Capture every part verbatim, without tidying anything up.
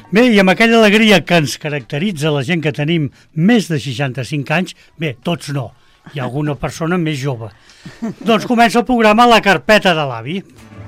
Bé, i amb aquella alegria que ens caracteritza la gent que tenim més de seixanta-cinc anys, bé, tots no, hi ha alguna persona més jove. Doncs comença el programa La Carpeta de l'Avi.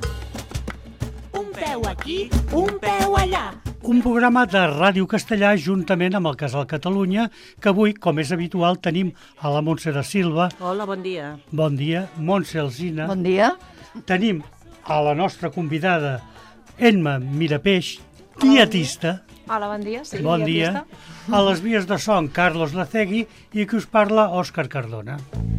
Un peu aquí, un peu allà. Un programa de Ràdio Castellà juntament amb el Casal Catalunya, que avui, com és habitual, tenim a la Montse de Silva. Hola, bon dia. Bon dia. Montse Alsina. Bon dia. Tenim a la nostra convidada Emma Mirapeix, dietista. Hola, bon dia. Sí, bon dietista. dia. A les vies de son, Carlos Lacegui, i qui us parla, Òscar Cardona.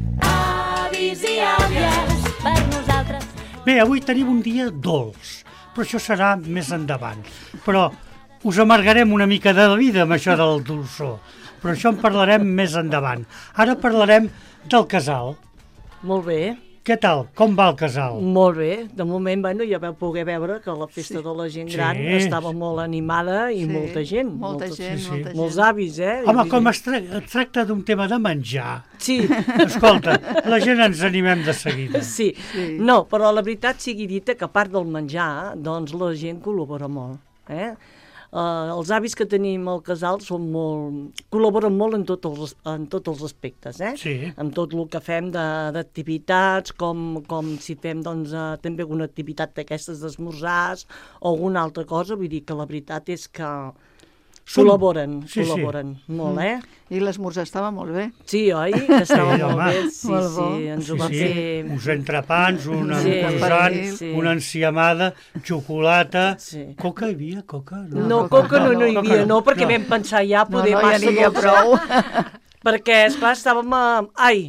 Avis i àvies per nosaltres. Bé, avui tenim un dia dolç, però això serà més endavant. Però us amargarem una mica de vida amb això del dolçor, però això en parlarem més endavant. Ara parlarem del casal. Molt bé. Què tal? Com va el casal? Molt bé. De moment, bueno, ja vau poder veure que la festa sí. de la gent gran sí. estava molt animada i sí. molta gent. Molta moltes, gent, sí, sí. molta gent. Molts avis, eh? Home, com es, tra es tracta d'un tema de menjar. Sí. Escolta, la gent ens animem de seguida. Sí. sí. No, però la veritat sigui dita que a part del menjar, doncs la gent col·labora molt, eh? Uh, els avis que tenim al casal són molt, col·laboren molt en, tot els, en tots els aspectes, eh? Sí. En tot el que fem d'activitats, com, com si fem doncs, uh, també alguna activitat d'aquestes d'esmorzars o alguna altra cosa, vull dir que la veritat és que Som... col·laboren, sí, col·laboren sí. molt, eh? I l'esmorzar estava molt bé. Sí, oi? Que estava sí, molt home. bé, sí, molt sí, ens sí, ho va sí. fer... Uns entrepans, un Sí, croissant, sí. una enciamada, xocolata... Sí. Coca hi havia? Coca? No, no coca no, no hi havia, no, perquè no. vam pensar ja poder no, no, massa ja n'hi havia prou. Perquè, esclar, estàvem a... Ai,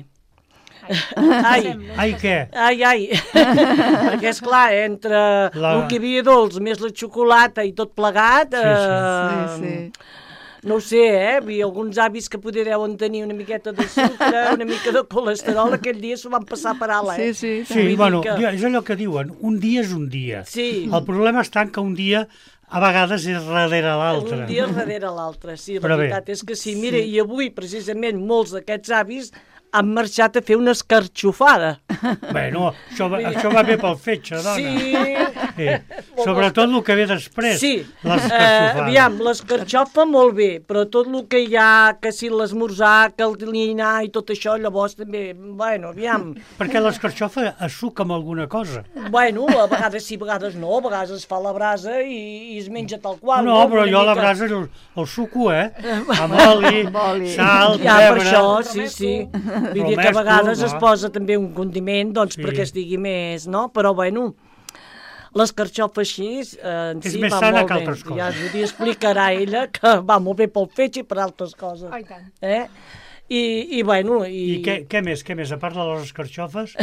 ai, ai, què? ai, ai, perquè, esclar, entre La... el que hi havia dolç, més la xocolata i tot plegat... Sí, sí. Eh, Sí, sí. No ho sé, eh? Hi ha alguns avis que poder deuen tenir una miqueta de sucre, una mica de colesterol, aquell dia s'ho van passar per alt, eh? Sí, sí. Sí, bueno, que... és allò que diuen, un dia és un dia. Sí. El problema està en que un dia a vegades és darrere l'altre. Un dia darrere l'altre, sí, la Però veritat bé. és que sí. Mira, i avui, precisament, molts d'aquests avis han marxat a fer una escarxofada. Bueno, això va, això va bé pel fetge, dona. Sí. Sí. Sobretot el que ve després, Sí. les Eh, escarxofades. aviam, l'escarxofa molt bé, però tot el que hi ha, que si l'esmorzar, que el dinar i tot això, llavors també, bueno, aviam. Perquè l'escarxofa es suca amb alguna cosa. Bueno, a vegades sí, a vegades no, a vegades es fa a la brasa i, i es menja tal qual. No, però Una jo a la mica- brasa el, el suco, eh? Amb oli, Amb oli. sal, Ja, per pebre... això, sí, sí. Vull dir que a Romesco, vegades va. es posa també un condiment, doncs, Sí. perquè estigui més, no? Però, bueno, l'escarxofa així, eh, en És sí més va sana molt que bé. altres coses. Ja us ho explicarà ella, que va molt bé pel fetge i per altres coses. Oh, i tant. Eh? I, i, bueno... I, I què, què més, què més? A part de les escarxofes?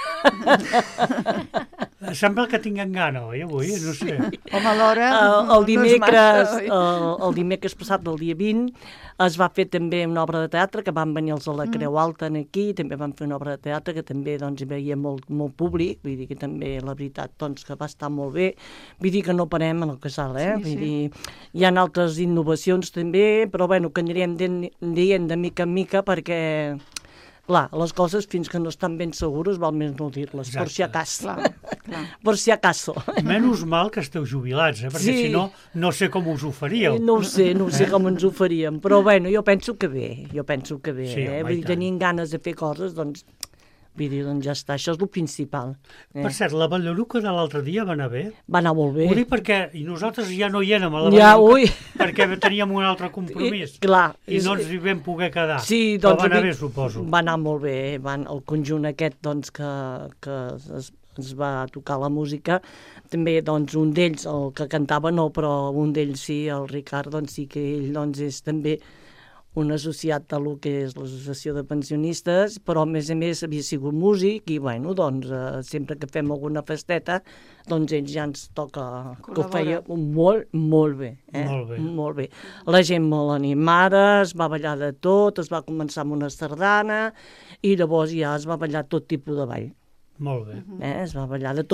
Sembla que tinguen gana, oi, avui? No sé. Home, a l'hora... El, el, no és dimecres, massa, oi? el, el dimecres passat, del dia vint, es va fer també una obra de teatre, que van venir els de la Creu Alta aquí, també van fer una obra de teatre que també doncs, hi veia molt, molt públic, vull dir que també, la veritat, doncs, que va estar molt bé. Vull dir que no parem en el casal, eh? Sí, Vull sí. dir, hi ha altres innovacions també, però bueno, que anirem dient, dient de mica en mica perquè... Clar, les coses, fins que no estan ben segures, val més no dir-les, per si acaso. Clar, clar. Per si acaso. Menys mal que esteu jubilats, eh? Perquè Sí. si no, no sé com us ho faríeu. No ho sé, no ho sé com ens ho faríem, però bueno, jo penso que bé, jo penso que bé, Sí, home, eh? i Vull dir, tant. tenint ganes de fer coses, doncs, vull dir, doncs ja està, això és el principal. Eh? Per cert, la ballaruca de l'altre dia va anar bé? Va anar molt bé. Ho dic perquè i nosaltres ja no hi érem a la Ja, ballaruca ui. perquè teníem un altre compromís. I, clar. I no ens hi vam poder quedar. Sí, Però doncs... va anar vull- bé, suposo. Va anar molt bé, van, el conjunt aquest, doncs, que, que es, es va tocar la música, també, doncs, un d'ells, el que cantava no, però un d'ells sí, el Ricard, doncs sí que ell, doncs, és també un associat a lo que és l'associació de pensionistes, però a més a més havia sigut músic i, bueno, doncs, eh, sempre que fem alguna festeta, doncs ell ja ens toca, que ho feia molt, molt bé. Eh? Molt bé. Molt bé. La gent molt animada, es va ballar de tot, es va començar amb una sardana i llavors ja es va ballar tot tipus de ball. Molt bé. Eh? Es va ballar de tot.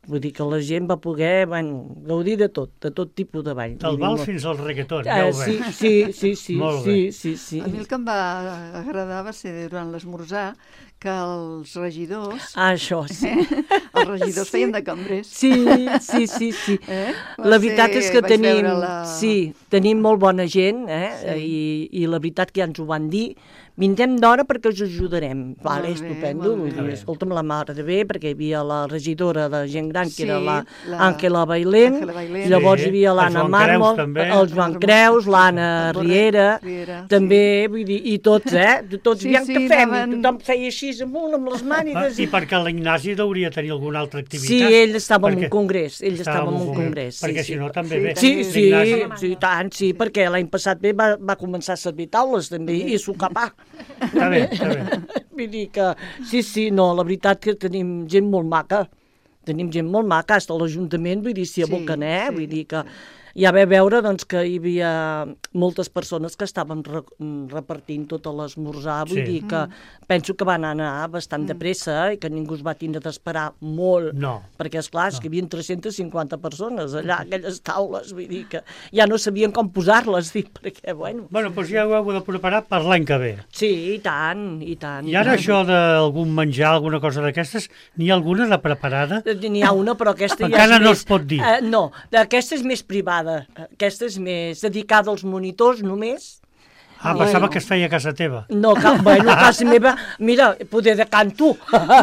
Vull dir que la gent va poder, bueno, gaudir de tot, de tot tipus de ball. Del Vull dir, bal molt- fins al reggaeton, Eh, ja ho sí, veig. sí, sí, sí, Molt sí, bé. sí, sí. A mi el que em va agradar va ser durant l'esmorzar que els regidors, Ah, això, sí. els regidors feien de cambrers. Sí, sí, sí, sí. Eh? Va La veritat ser- és que vaig tenim, veure la- sí, tenim molt bona gent, eh? Sí. I, i la veritat que ja ens ho van dir. Vindrem d'hora perquè us ajudarem. Vale, Molt bé, estupendo. molt Vull bé. dir, escolta'm, la mare de bé, perquè hi havia la regidora de gent gran, que Sí, era la la- Àngela Bailén, Àngela Bailén. i llavors Sí, hi havia el l'Anna Joan Creus, Mármol, també. el Joan Creus, l'Anna el Borrell Riera, Riera, també, vull dir, i tots, eh? Tots, Sí, aviam sí, què fem? anaven- I tothom feia així amunt amb les Ah, mànigues. I perquè l'Ignasi hauria de tenir alguna altra activitat. Sí, ell estava en Perquè un congrés, ell estava en un congrés. Sí, Perquè sí. si no també Sí, bé. Sí, sí, L'Ignasi- sí, i tant, sí, perquè l'any passat bé va, va començar a servir taules també i sucar pa. Està bé, està bé. Vull dir que, sí, sí, no, la veritat que tenim gent molt maca, tenim gent molt maca, fins a l'Ajuntament, vull dir, s'hi Sí, aboquen, eh? sí. Vull dir que ja ve veure doncs, que hi havia moltes persones que estaven re repartint tot l'esmorzar, vull Sí. dir que penso que van anar bastant de pressa i que ningú es va tindre d'esperar molt, No. perquè, esclar, és que hi havia tres-centes cinquanta persones allà, a aquelles taules, vull dir que ja no sabien com posar-les, dic, perquè, bueno... Bueno, doncs ja ho heu de preparar per l'any que ve. Sí, i tant, i tant. I ara tant. això d'algun menjar, alguna cosa d'aquestes, n'hi ha alguna de preparada? N'hi ha una, però aquesta ja Encara és no més... es pot dir. Eh, no, aquesta és més privada. Aquesta és més dedicada als monitors, només. Ah, Bueno. pensava que es feia a casa teva. No, ca... bueno, casa meva... Mira, poder de canto.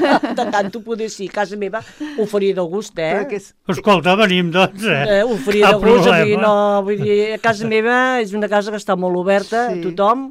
De canto poder sí. Casa meva ho faria de gust, eh? Però que és, Escolta, venim, doncs, eh? Eh, ho faria Cap de gust, vull dir, problema. no, vull dir, a casa meva és una casa que està molt oberta Sí. a tothom,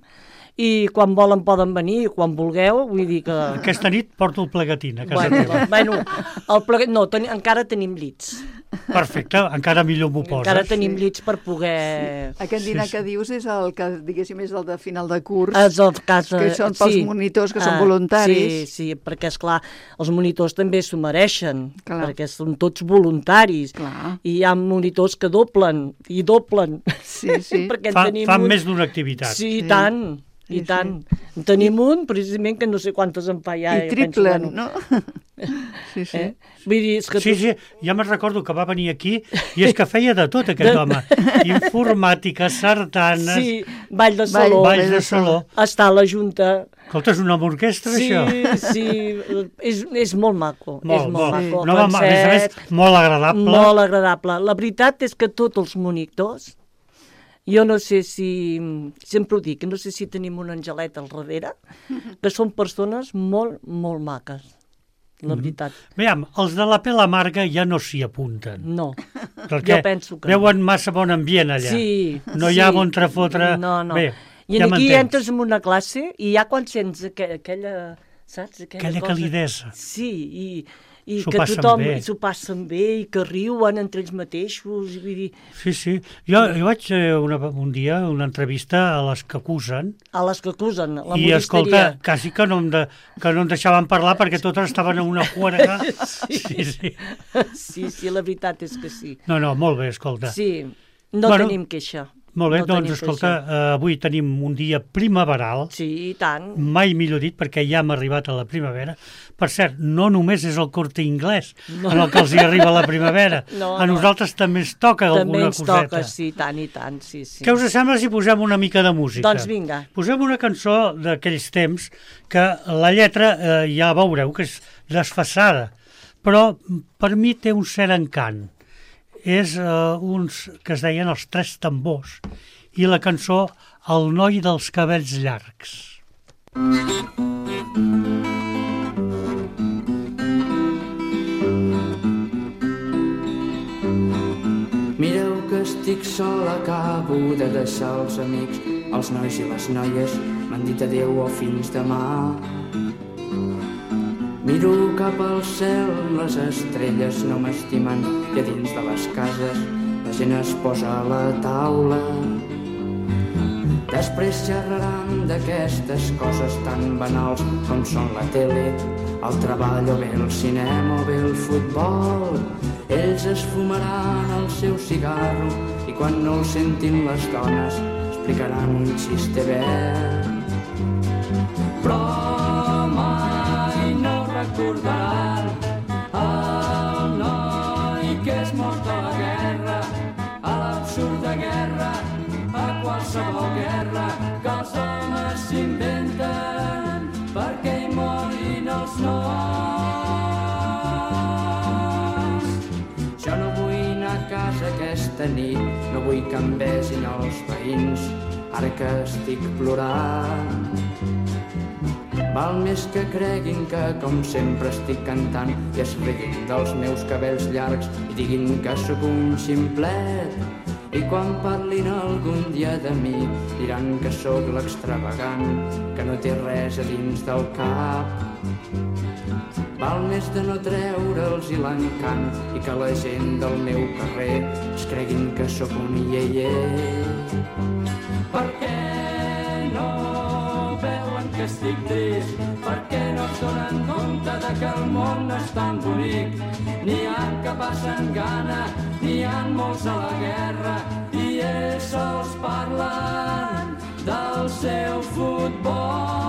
i quan volen poden venir, quan vulgueu, vull dir que... Aquesta nit porto el plegatín a casa Bueno, teva. bueno el plegat... no, ten... encara tenim llits. Perfecte, encara millor m'ho poses. Encara tenim Sí. llits per poder... aquest dinar Sí, sí. que dius és el que, diguéssim, és el de final de curs. Els del cas, Que són pels sí. monitors, que són Ah, voluntaris. Sí, sí, perquè, esclar, els monitors també s'ho mereixen, Clar. perquè són tots voluntaris. Clar. I hi ha monitors que doblen, i doblen. Sí, sí. perquè en Fa, tenim fan un... més d'una activitat. Sí, i Sí. tant, i Sí, tant. En tenim un, precisament, que no sé quantes en fa ja. I i penso, triplen, bueno, no? Sí, sí. Eh? Vull dir, és que Sí, tu... sí, ja me'n recordo que va venir aquí i és que feia de tot aquest home. Informàtica, sardanes, Sí, ball de Ball- saló. balls de saló. Està a la Junta. Escolta, és una orquestra, Sí, això? sí, és, és molt maco. Molt, és molt, molt. maco. No, a més a més, Concerts, molt agradable. molt agradable. La veritat és que tots els monitors, jo no sé si, sempre ho dic, no sé si tenim un angelet al darrere, que són persones molt, molt maques. La veritat, Veiem, els de la pela amarga ja no s'hi apunten. no. Perquè Jo penso que veuen massa bon ambient allà. Sí, No hi ha sí. bon trefotre. No, no. Bé, I ja aquí m'entens. entres en una classe i ja quan sents aquella, aquella saps? Aquella, Aquella cosa... calidesa. Sí, i, i S'ho que passen tothom bé. s'ho passen bé i que riuen entre ells mateixos. I vull dir, Sí, sí. Jo, jo vaig eh, una, un dia una entrevista a les que acusen a les que acusen, la i, monisteria. escolta, quasi que no, em de, que no em deixaven parlar perquè totes estaven en una juerga. Sí. Sí, sí. Sí, sí, la veritat és que sí. No, no, molt bé, escolta. Sí, no Bueno, tenim queixa. Molt bé, no doncs, tenim escolta, queixa. eh, avui tenim un dia primaveral, Sí, i tant. mai millor dit, perquè ja hem arribat a la primavera. Per cert, no només és el Corte Inglés No. en el que els hi arriba la primavera. No, a no. nosaltres també ens toca També alguna ens coseta. toca, sí, tant i tant, sí, sí. Què us sembla si posem una mica de música? Doncs vinga. Posem una cançó d'aquells temps que la lletra eh, ja veureu que és desfasada, però per mi té un cert encant. És eh, uns que es deien els Tres Tambors i la cançó El noi dels cabells llargs. Mireu que estic sol, acabo de deixar els amics, els nois i les noies m'han dit adéu o fins demà. Miro cap al cel, les estrelles no m'estimen i a dins de les cases la gent es posa a la taula. Després xerraran d'aquestes coses tan banals com són la tele, el treball o bé el cinema o bé el futbol. Ells es fumaran el seu cigarro i quan no el sentin les dones explicaran un xiste verd. Però mai no recordaran el nom nos. Jo no vull anar a casa aquesta nit, no vull que em besin els veïns, ara que estic plorant. Val més que creguin que, com sempre, estic cantant i es riguin dels meus cabells llargs i diguin que sóc un ximplet. I quan parlin algun dia de mi diran que sóc l'extravagant, que no té res a dins del cap. Val més de no treure'ls i l'encant i que la gent del meu carrer es creguin que sóc un ieier. Per què no veuen que estic trist? Per què no es donen compte de que el món no és tan bonic? N'hi ha que passen gana, n'hi ha molts a la guerra i ells sols parlen del seu futbol.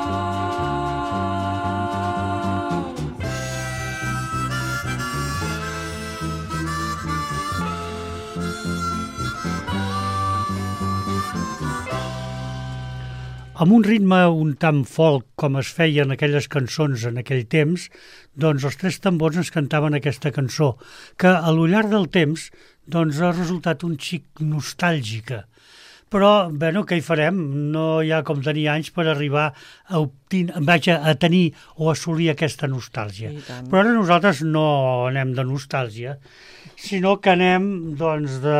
Amb un ritme un tant folk, com es feien aquelles cançons en aquell temps, doncs els Tres Tambors ens cantaven aquesta cançó, que a lo llarg del temps doncs, ha resultat un xic nostàlgica. Però, bueno, què hi farem? No hi ha com tenir anys per arribar a, obtin... Vaja, a tenir o assolir aquesta nostàlgia. Però ara nosaltres no anem de nostàlgia, sinó que anem doncs, de,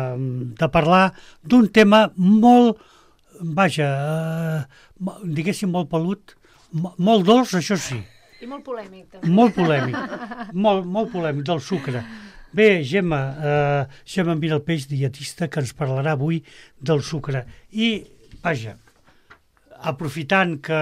de parlar d'un tema molt... Vaja, eh, diguéssim molt pelut, molt dolç, això sí. I molt polèmic, també. Molt polèmic, molt, molt polèmic, del sucre. Bé, Gemma, eh, Gemma Miralpeix, dietista, que ens parlarà avui del sucre. I, vaja, aprofitant que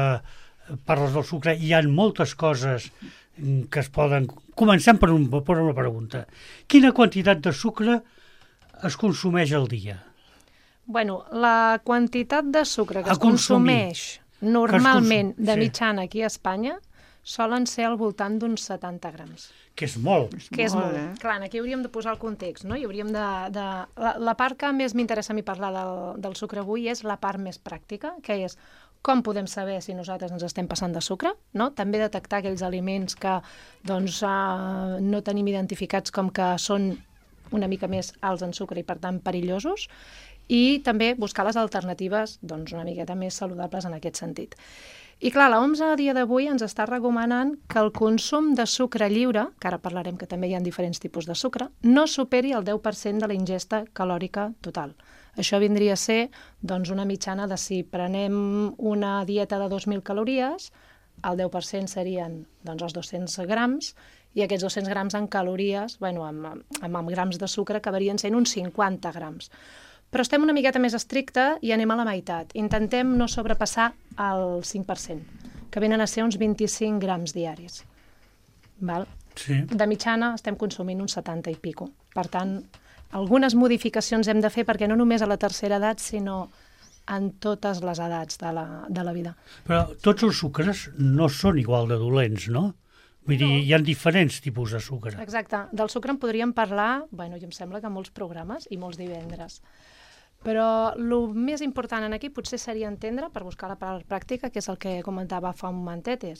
parles del sucre, hi ha moltes coses que es poden... Comencem per, un, per una pregunta. Quina quantitat de sucre es consumeix al dia? Bueno, la quantitat de sucre que A es consumeix consumir. normalment Que es consum- de sí. mitjana aquí a Espanya solen ser al voltant d'uns setanta grams. Que és molt. Que és Molt, molt. eh? Clar, aquí hauríem de posar el context, no? I hauríem de... de... La, la part que més m'interessa a mi parlar del, del sucre avui és la part més pràctica, que és com podem saber si nosaltres ens estem passant de sucre, no? També detectar aquells aliments que doncs, uh, no tenim identificats com que són una mica més alts en sucre i, per tant, perillosos, i també buscar les alternatives doncs, una miqueta més saludables en aquest sentit. I clar, la O M S a dia d'avui ens està recomanant que el consum de sucre lliure, que ara parlarem que també hi ha diferents tipus de sucre, no superi el deu per cent de la ingesta calòrica total. Això vindria a ser doncs, una mitjana de si prenem una dieta de dos mil calories, el deu per cent serien doncs, els dos-cents grams, i aquests dos-cents grams en calories, bueno, amb, amb, amb grams de sucre, acabarien sent uns cinquanta grams. Però estem una miqueta més estricta i anem a la meitat. Intentem no sobrepassar el cinc per cent, que venen a ser uns vint-i-cinc grams diaris. Val? Sí. De mitjana estem consumint uns setanta i pico. Per tant, algunes modificacions hem de fer perquè no només a la tercera edat, sinó en totes les edats de la, de la vida. Però tots els sucres no són igual de dolents, no? Vull dir, hi ha diferents tipus de sucre. Exacte. Del sucre en podríem parlar, bueno, i em sembla que molts programes i molts divendres. Però el més important en aquí potser seria entendre, per buscar la part pràctica, que és el que comentava fa un momentet, és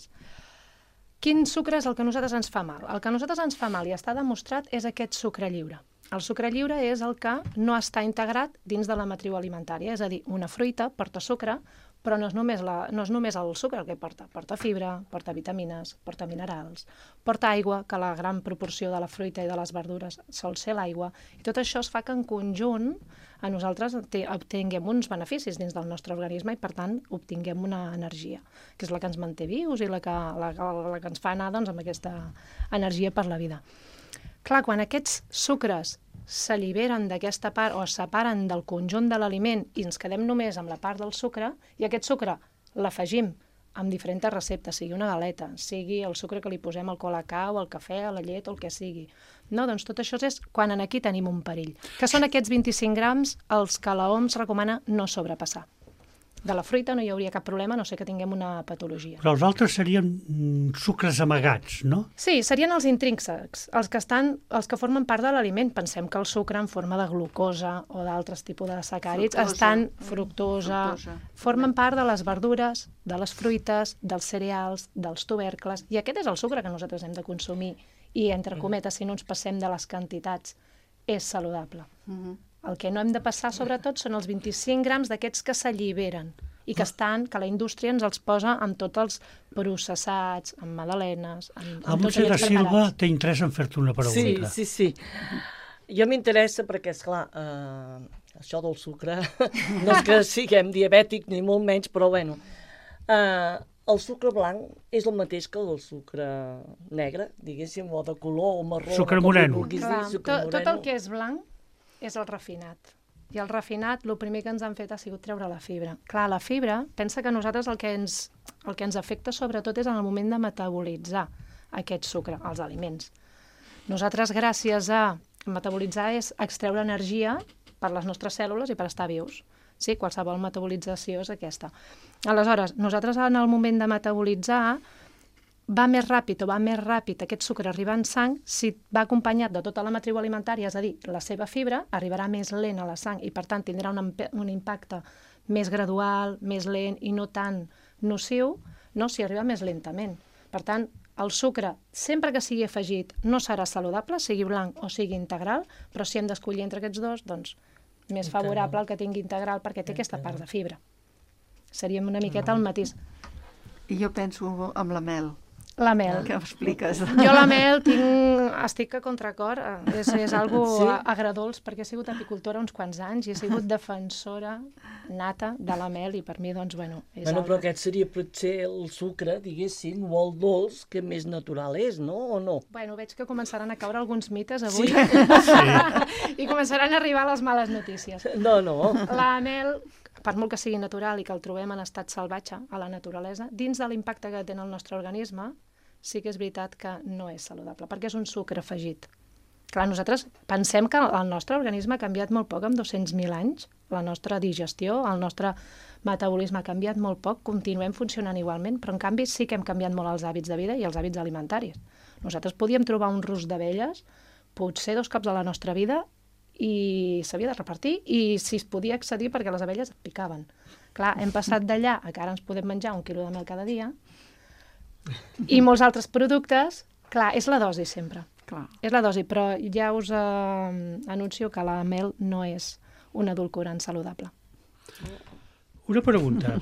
quin sucre és el que a nosaltres ens fa mal? El que a nosaltres ens fa mal i està demostrat és aquest sucre lliure. El sucre lliure és el que no està integrat dins de la matriu alimentària, és a dir, una fruita porta sucre, però no és només, la, no és només el sucre el que porta. Porta fibra, porta vitamines, porta minerals, porta aigua, que la gran proporció de la fruita i de les verdures sol ser l'aigua. I tot això es fa que en conjunt a nosaltres obtinguem uns beneficis dins del nostre organisme i, per tant, obtinguem una energia, que és la que ens manté vius i la que, la, la que ens fa anar doncs, amb aquesta energia per la vida. Clar, quan aquests sucres s'alliberen d'aquesta part o es separen del conjunt de l'aliment i ens quedem només amb la part del sucre, i aquest sucre l'afegim amb diferents receptes, sigui una galeta, sigui el sucre que li posem al colacao, al cafè, a la llet o el que sigui. No, doncs tot això és quan en aquí tenim un perill, que són aquests vint-i-cinc grams els que la O M S recomana no sobrepassar. de la fruita no hi hauria cap problema, a no sé que tinguem una patologia. Però els altres serien mm, sucres amagats, no? Sí, serien els intrínsecs, els que, estan, els que formen part de l'aliment. Pensem que el sucre en forma de glucosa o d'altres tipus de sacàrids Fructosa. estan fructosa, Fructosa. formen part de les verdures, de les fruites, dels cereals, dels tubercles, i aquest és el sucre que nosaltres hem de consumir i, entre cometes, si no ens passem de les quantitats, és saludable. Mhm. El que no hem de passar, sobretot, són els vint-i-cinc grams d'aquests que s'alliberen i que estan, que la indústria ens els posa amb tots els processats, amb magdalenes, amb, La amb tots Montse da aquests Silva preparats. té interès en fer-te una Sí, pregunta. sí, sí. Jo m'interessa perquè, esclar, eh, això del sucre, no és que siguem diabètics ni molt menys, però bueno, eh, el sucre blanc és el mateix que el sucre negre, diguéssim, o de color, o marró, Sucre o com li moreno. vulguis dir, Clar, sucre tot, tot el moreno. que és blanc és el refinat. I el refinat, el primer que ens han fet ha sigut treure la fibra. Clar, la fibra, pensa que nosaltres el que ens, el que ens afecta sobretot és en el moment de metabolitzar aquest sucre, els aliments. Nosaltres, gràcies a metabolitzar, és extreure energia per les nostres cèl·lules i per estar vius. Sí, qualsevol metabolització és aquesta. Aleshores, nosaltres en el moment de metabolitzar va més ràpid o va més ràpid aquest sucre arribar en sang si va acompanyat de tota la matriu alimentària, és a dir, la seva fibra, arribarà més lent a la sang i, per tant, tindrà un, un impacte més gradual, més lent i no tan nociu, no, si arriba més lentament. Per tant, el sucre, sempre que sigui afegit, no serà saludable, sigui blanc o sigui integral, però si hem d'escollir entre aquests dos, doncs més favorable el que tingui integral perquè té aquesta part de fibra. Seria una miqueta el matís. I jo penso amb la mel, La mel. que m'expliques. Jo la mel tinc, estic a contracor, eh, és, és algo Sí? agradols, perquè he sigut apicultora uns quants anys i he sigut defensora nata de la mel i per mi, doncs, bueno, és Bueno, però algo... aquest seria potser el sucre, diguéssim, o el dolç que més natural és, no? O no? Bueno, veig que començaran a caure alguns mites avui Sí. i començaran a arribar les males notícies. No, no. La mel, per molt que sigui natural i que el trobem en estat salvatge a la naturalesa, dins de l'impacte que té en el nostre organisme, sí que és veritat que no és saludable, perquè és un sucre afegit. Clar, nosaltres pensem que el nostre organisme ha canviat molt poc en dos-cents mil anys, la nostra digestió, el nostre metabolisme ha canviat molt poc, continuem funcionant igualment, però en canvi sí que hem canviat molt els hàbits de vida i els hàbits alimentaris. Nosaltres podíem trobar un rusc d'abelles potser dos cops a la nostra vida i s'havia de repartir i si es podia accedir perquè les abelles et picaven. Clar, hem passat d'allà a que ara ens podem menjar un quilo de mel cada dia i molts altres productes. Clar, és la dosi sempre. Clar. És la dosi, però ja us eh, anuncio que la mel no és un edulcorant saludable. Una pregunta.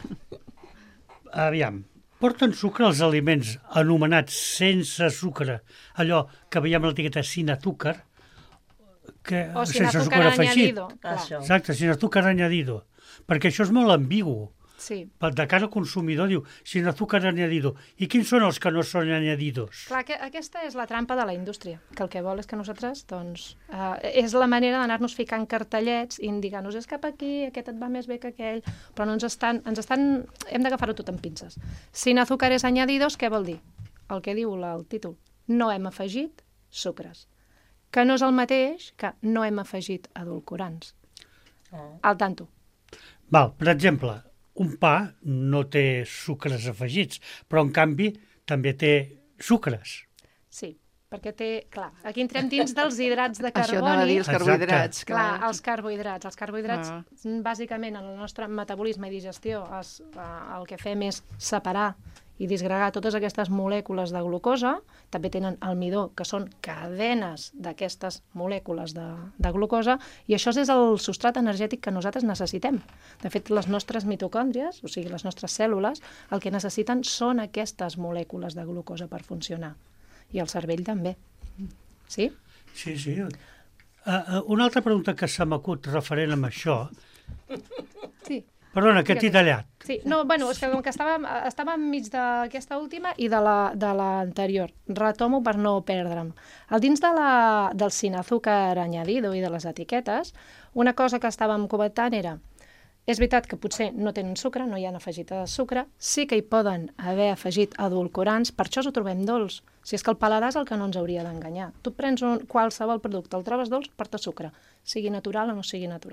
Aviam, porten sucre als aliments anomenats sense sucre, allò que veiem a l'etiqueta sin azúcar, que, O sin sense azúcar sucre afegit. añadido. Clar. Això. Exacte, sin azúcar añadido. Perquè això és molt ambigu. Sí. De cara al consumidor diu sin azúcar añadido. I quins són els que no són añadidos? Clar, que aquesta és la trampa de la indústria, que el que vol és que nosaltres, doncs, eh, és la manera d'anar-nos ficant cartellets i indicant-nos és cap aquí, aquest et va més bé que aquell, però no ens estan, ens estan, hem d'agafar-ho tot amb pinces. Sin azúcares añadidos, què vol dir? El que diu la, el títol. No hem afegit sucres. Que no és el mateix que no hem afegit edulcorants. Al tanto. Val, per exemple, un pa no té sucres afegits, però en canvi també té sucres. Sí, perquè té... Clar, aquí entrem dins dels hidrats de Això anava a dir carboni. els carbohidrats. Clar, els carbohidrats. Els carbohidrats, Ah. bàsicament, en el nostre metabolisme i digestió, es, eh, el que fem és separar i disgregar totes aquestes molècules de glucosa. També tenen almidó, que són cadenes d'aquestes molècules de, de glucosa, i això és el substrat energètic que nosaltres necessitem. De fet, les nostres mitocòndries, o sigui, les nostres cèl·lules, el que necessiten són aquestes molècules de glucosa per funcionar. I el cervell també. Sí? Sí, sí. Uh, uh, una altra pregunta que se m'acut referent amb això. Sí. Perdona, que t'he tallat. Sí, no, bueno, és que com que estàvem, estàvem enmig d'aquesta última i de la, de l'anterior. Retomo per no perdre'm. Al dins de la, del sin azúcar añadido i de les etiquetes, una cosa que estàvem comentant era, és veritat que potser no tenen sucre, no hi han afegit de sucre, sí que hi poden haver afegit edulcorants, per això ho trobem dolç. Si és que el paladar és el que no ens hauria d'enganyar. Tu prens un, qualsevol producte, el trobes dolç, porta sucre, sigui natural o no sigui natural.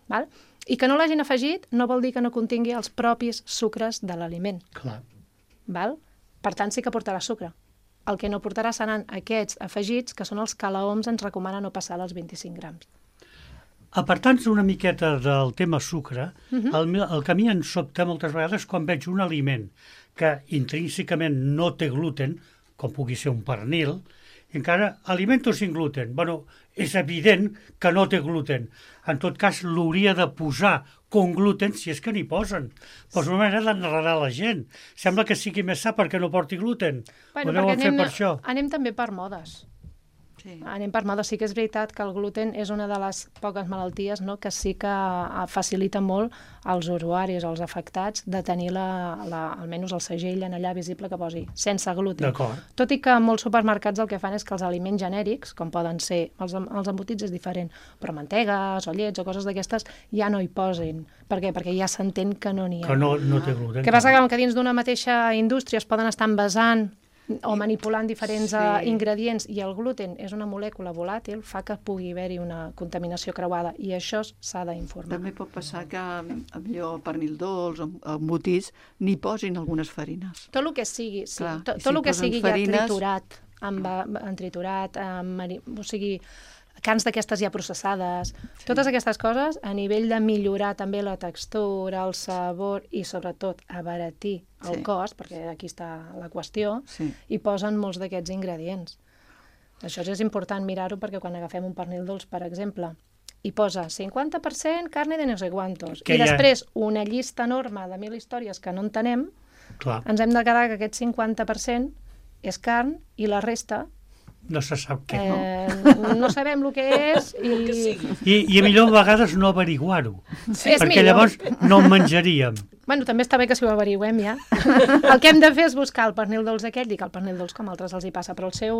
Val? I que no l'hagin afegit no vol dir que no contingui els propis sucres de l'aliment. Clar. Val? Per tant, sí que portarà sucre. El que no portarà seran aquests afegits, que són els que l'O M S ens recomana no passar dels vint-i-cinc grams. Apartant-nos una miqueta del tema sucre, uh-huh. el, el que a mi em sobta moltes vegades quan veig un aliment que intrínsecament no té gluten, com pugui ser un pernil, i encara alimento sin gluten. Bueno, és evident que no té gluten. En tot cas, l'hauria de posar con gluten si és que n'hi posen. Però és una manera d'enredar la gent. Sembla que sigui més sa perquè no porti gluten. Bueno, Ho deuen perquè fer anem, per això. anem també per modes. Sí. Anem per modes. Sí que és veritat que el gluten és una de les poques malalties, no?, que sí que facilita molt als usuaris, als afectats, de tenir la, la, almenys el segell en allà visible que posi sense gluten. D'acord. Tot i que molts supermercats el que fan és que els aliments genèrics, com poden ser, els, els embotits és diferent, però mantegues o llets o coses d'aquestes ja no hi posin. Per què? Perquè ja s'entén que no n'hi ha. Que no, no té gluten. Què passa? Que, que dins d'una mateixa indústria es poden estar envasant o manipulant diferents Sí. sí. ingredients, i el gluten és una molècula volàtil, fa que pugui haver-hi una contaminació creuada, i això s'ha d'informar. També pot passar que millor pernil dolç o embotits n'hi posin algunes farines. Tot el que sigui, sí, Clar, tot, i tot si el que posen sigui farines- ja triturat, amb, amb triturat, amb, mari- o sigui, carns d'aquestes ja processades, sí. Totes aquestes coses a nivell de millorar també la textura, el sabor i sobretot abaratir el Sí. cost, perquè aquí està la qüestió, Sí. i posen molts d'aquests ingredients. Això és important mirar-ho perquè quan agafem un pernil dolç, per exemple, hi posa cinquanta per cent carne de no sé quantos, Que i ja- després una llista enorme de mil històries que no entenem, Clar, ens hem de quedar que aquest cinquanta per cent és carn i la resta no se sap què. eh, no sabem el que és i... I, I a millor a vegades no averiguar-ho, Sí, és perquè millor. llavors no en menjaríem. Bueno, també està bé que si ho averiguem ja. El que hem de fer és buscar el pernil dolç aquell, dic el pernil dolç com altres els hi passa, però el ser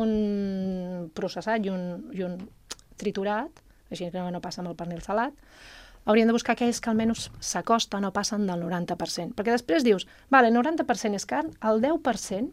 un processat i un, i un triturat, així que no passa amb el pernil salat, hauríem de buscar aquells que almenys s'acosten o passen del noranta per cent. Perquè després dius, vale, el noranta per cent és carn, el deu per cent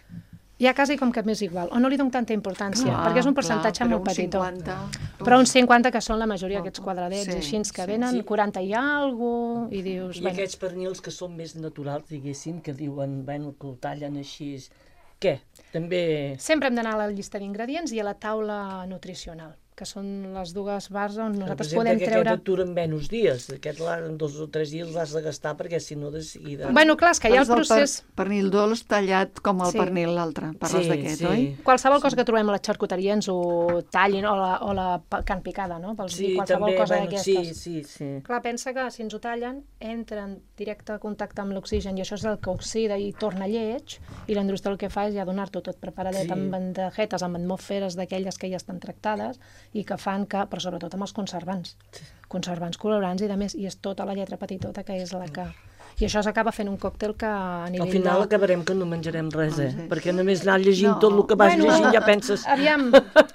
ja quasi com que m'és igual, o no li dono tanta importància, Clar, perquè és un clar, percentatge però molt un petitó. cinquanta, Però uns cinquanta, que són la majoria d'aquests quadradets Sí, així, que sí, venen sí. quaranta i alguna cosa, i dius... I aquests pernils que són més naturals, diguéssim, que diuen, bueno, que ho tallen així... Què? També... Sempre hem d'anar a la llista d'ingredients i a la taula nutricional, que són les dues bars on nosaltres per exemple, podem que treure... aquest et dura menys dies. Aquest en dos o tres dies l'has de gastar perquè si no de seguida... Bueno, clar, és que hi ha el Parles del procés... Per, pernil dolç tallat com el Sí. pernil l'altre. Parles Sí, d'aquest, sí. oi? Qualsevol cosa que trobem a la xarcuteria ens ho tallin, o la, o la pa- carn picada, no? Vols dir Sí, qualsevol també, cosa bueno, d'aquestes. sí, sí, sí. Clar, pensa que si ens ho tallen, entra en directe contacte amb l'oxigen, i això és el que oxida i torna lleig, i la indústria el que fa és ja donar-t'ho tot preparadet Sí. amb bandejetes, amb atmosferes d'aquelles que ja estan tractades, i que fan que, però sobretot amb els conservants, conservants, colorants i de més, i és tota la lletra petitota que és la que... I això s'acaba fent un còctel que a nivell Al final de... acabarem que no menjarem res, eh? Ah, sí. Perquè només anar llegint No. tot el que vas Bueno, llegint ja penses... Aviam,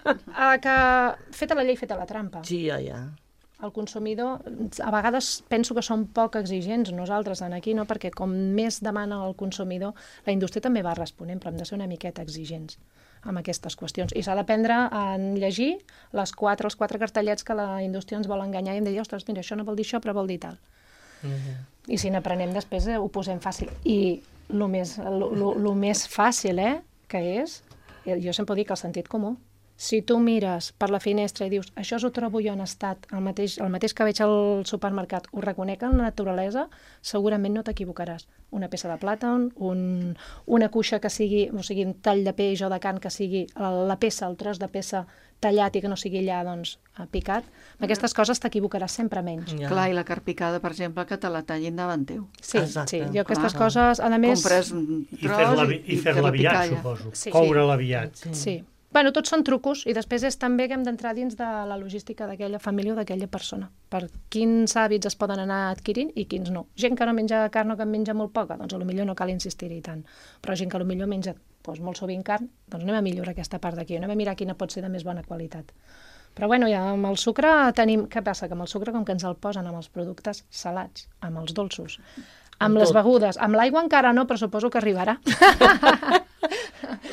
a que feta la llei, feta la trampa. Sí, ja, ja. El consumidor, a vegades penso que som poc exigents nosaltres en aquí, no? Perquè com més demana el consumidor, la indústria també va responent, però hem de ser una miqueta exigents amb aquestes qüestions. I s'ha d'aprendre a llegir les quatre, els quatre cartellets que la indústria ens vol enganyar i em dir, ostres, mira, això no vol dir això, però vol dir tal. Uh-huh. I si n'aprenem després eh, ho posem fàcil. I el més, lo, lo, lo més fàcil, eh, que és, jo sempre dic el sentit comú. Si tu mires per la finestra i dius això ho trobo jo en estat, el mateix, el mateix que veig al supermercat, ho reconec en la naturalesa, segurament no t'equivocaràs. Una peça de plàtan, un, una cuixa que sigui, o sigui, un tall de peix o de carn que sigui la peça, el tros de peça tallat i que no sigui allà doncs, picat, amb aquestes coses t'equivocaràs sempre menys. Ja. Clar, i la carn picada, per exemple, que te la tallin davant teu. Sí, Exacte. sí, jo aquestes Clar. coses, a més... Compres un I tros fer-la i, i i fer-la fer-la aviat, picalla. suposo. Sí. Coure-la aviat. Sí. Sí. Bueno, tots són trucos i després és també que hem d'entrar dins de la logística d'aquella família o d'aquella persona. Per quins hàbits es poden anar adquirint i quins no. Gent que no menja carn o que en menja molt poca, doncs potser no cal insistir-hi tant. Però gent que potser menja doncs, molt sovint carn, doncs anem a millorar aquesta part d'aquí, anem a mirar quina pot ser de més bona qualitat. Però bueno, ja amb el sucre tenim... Què passa? Que amb el sucre com que ens el posen amb els productes salats, amb els dolços, amb Amb les tot. begudes, amb l'aigua encara no, però suposo que arribarà.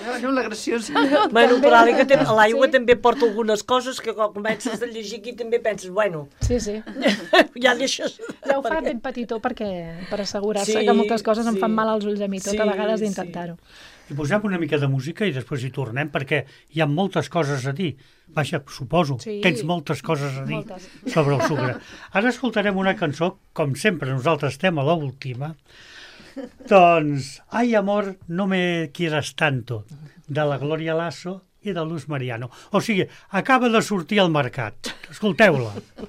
No, la graciosa. Bueno, però que té, l'aigua sí. també porta algunes coses que quan comences a llegir aquí també penses, bueno... Sí, sí. ja deixes... Ja ho fa ben petitó perquè, per assegurar-se sí, que moltes coses sí. em fan mal als ulls a mi, tot sí, a vegades d'intentar-ho. Sí. I posem una mica de música i després hi tornem, perquè hi ha moltes coses a dir. Vaja, suposo, sí, tens moltes coses a dir moltes. sobre el sucre. Ara escoltarem una cançó, com sempre, nosaltres estem a l'última. Doncs, Ay, amor, no me quieras tanto, de la Gloria Lasso i de Luz Mariano. O sigui, acaba de sortir al mercat. Escolteu-la.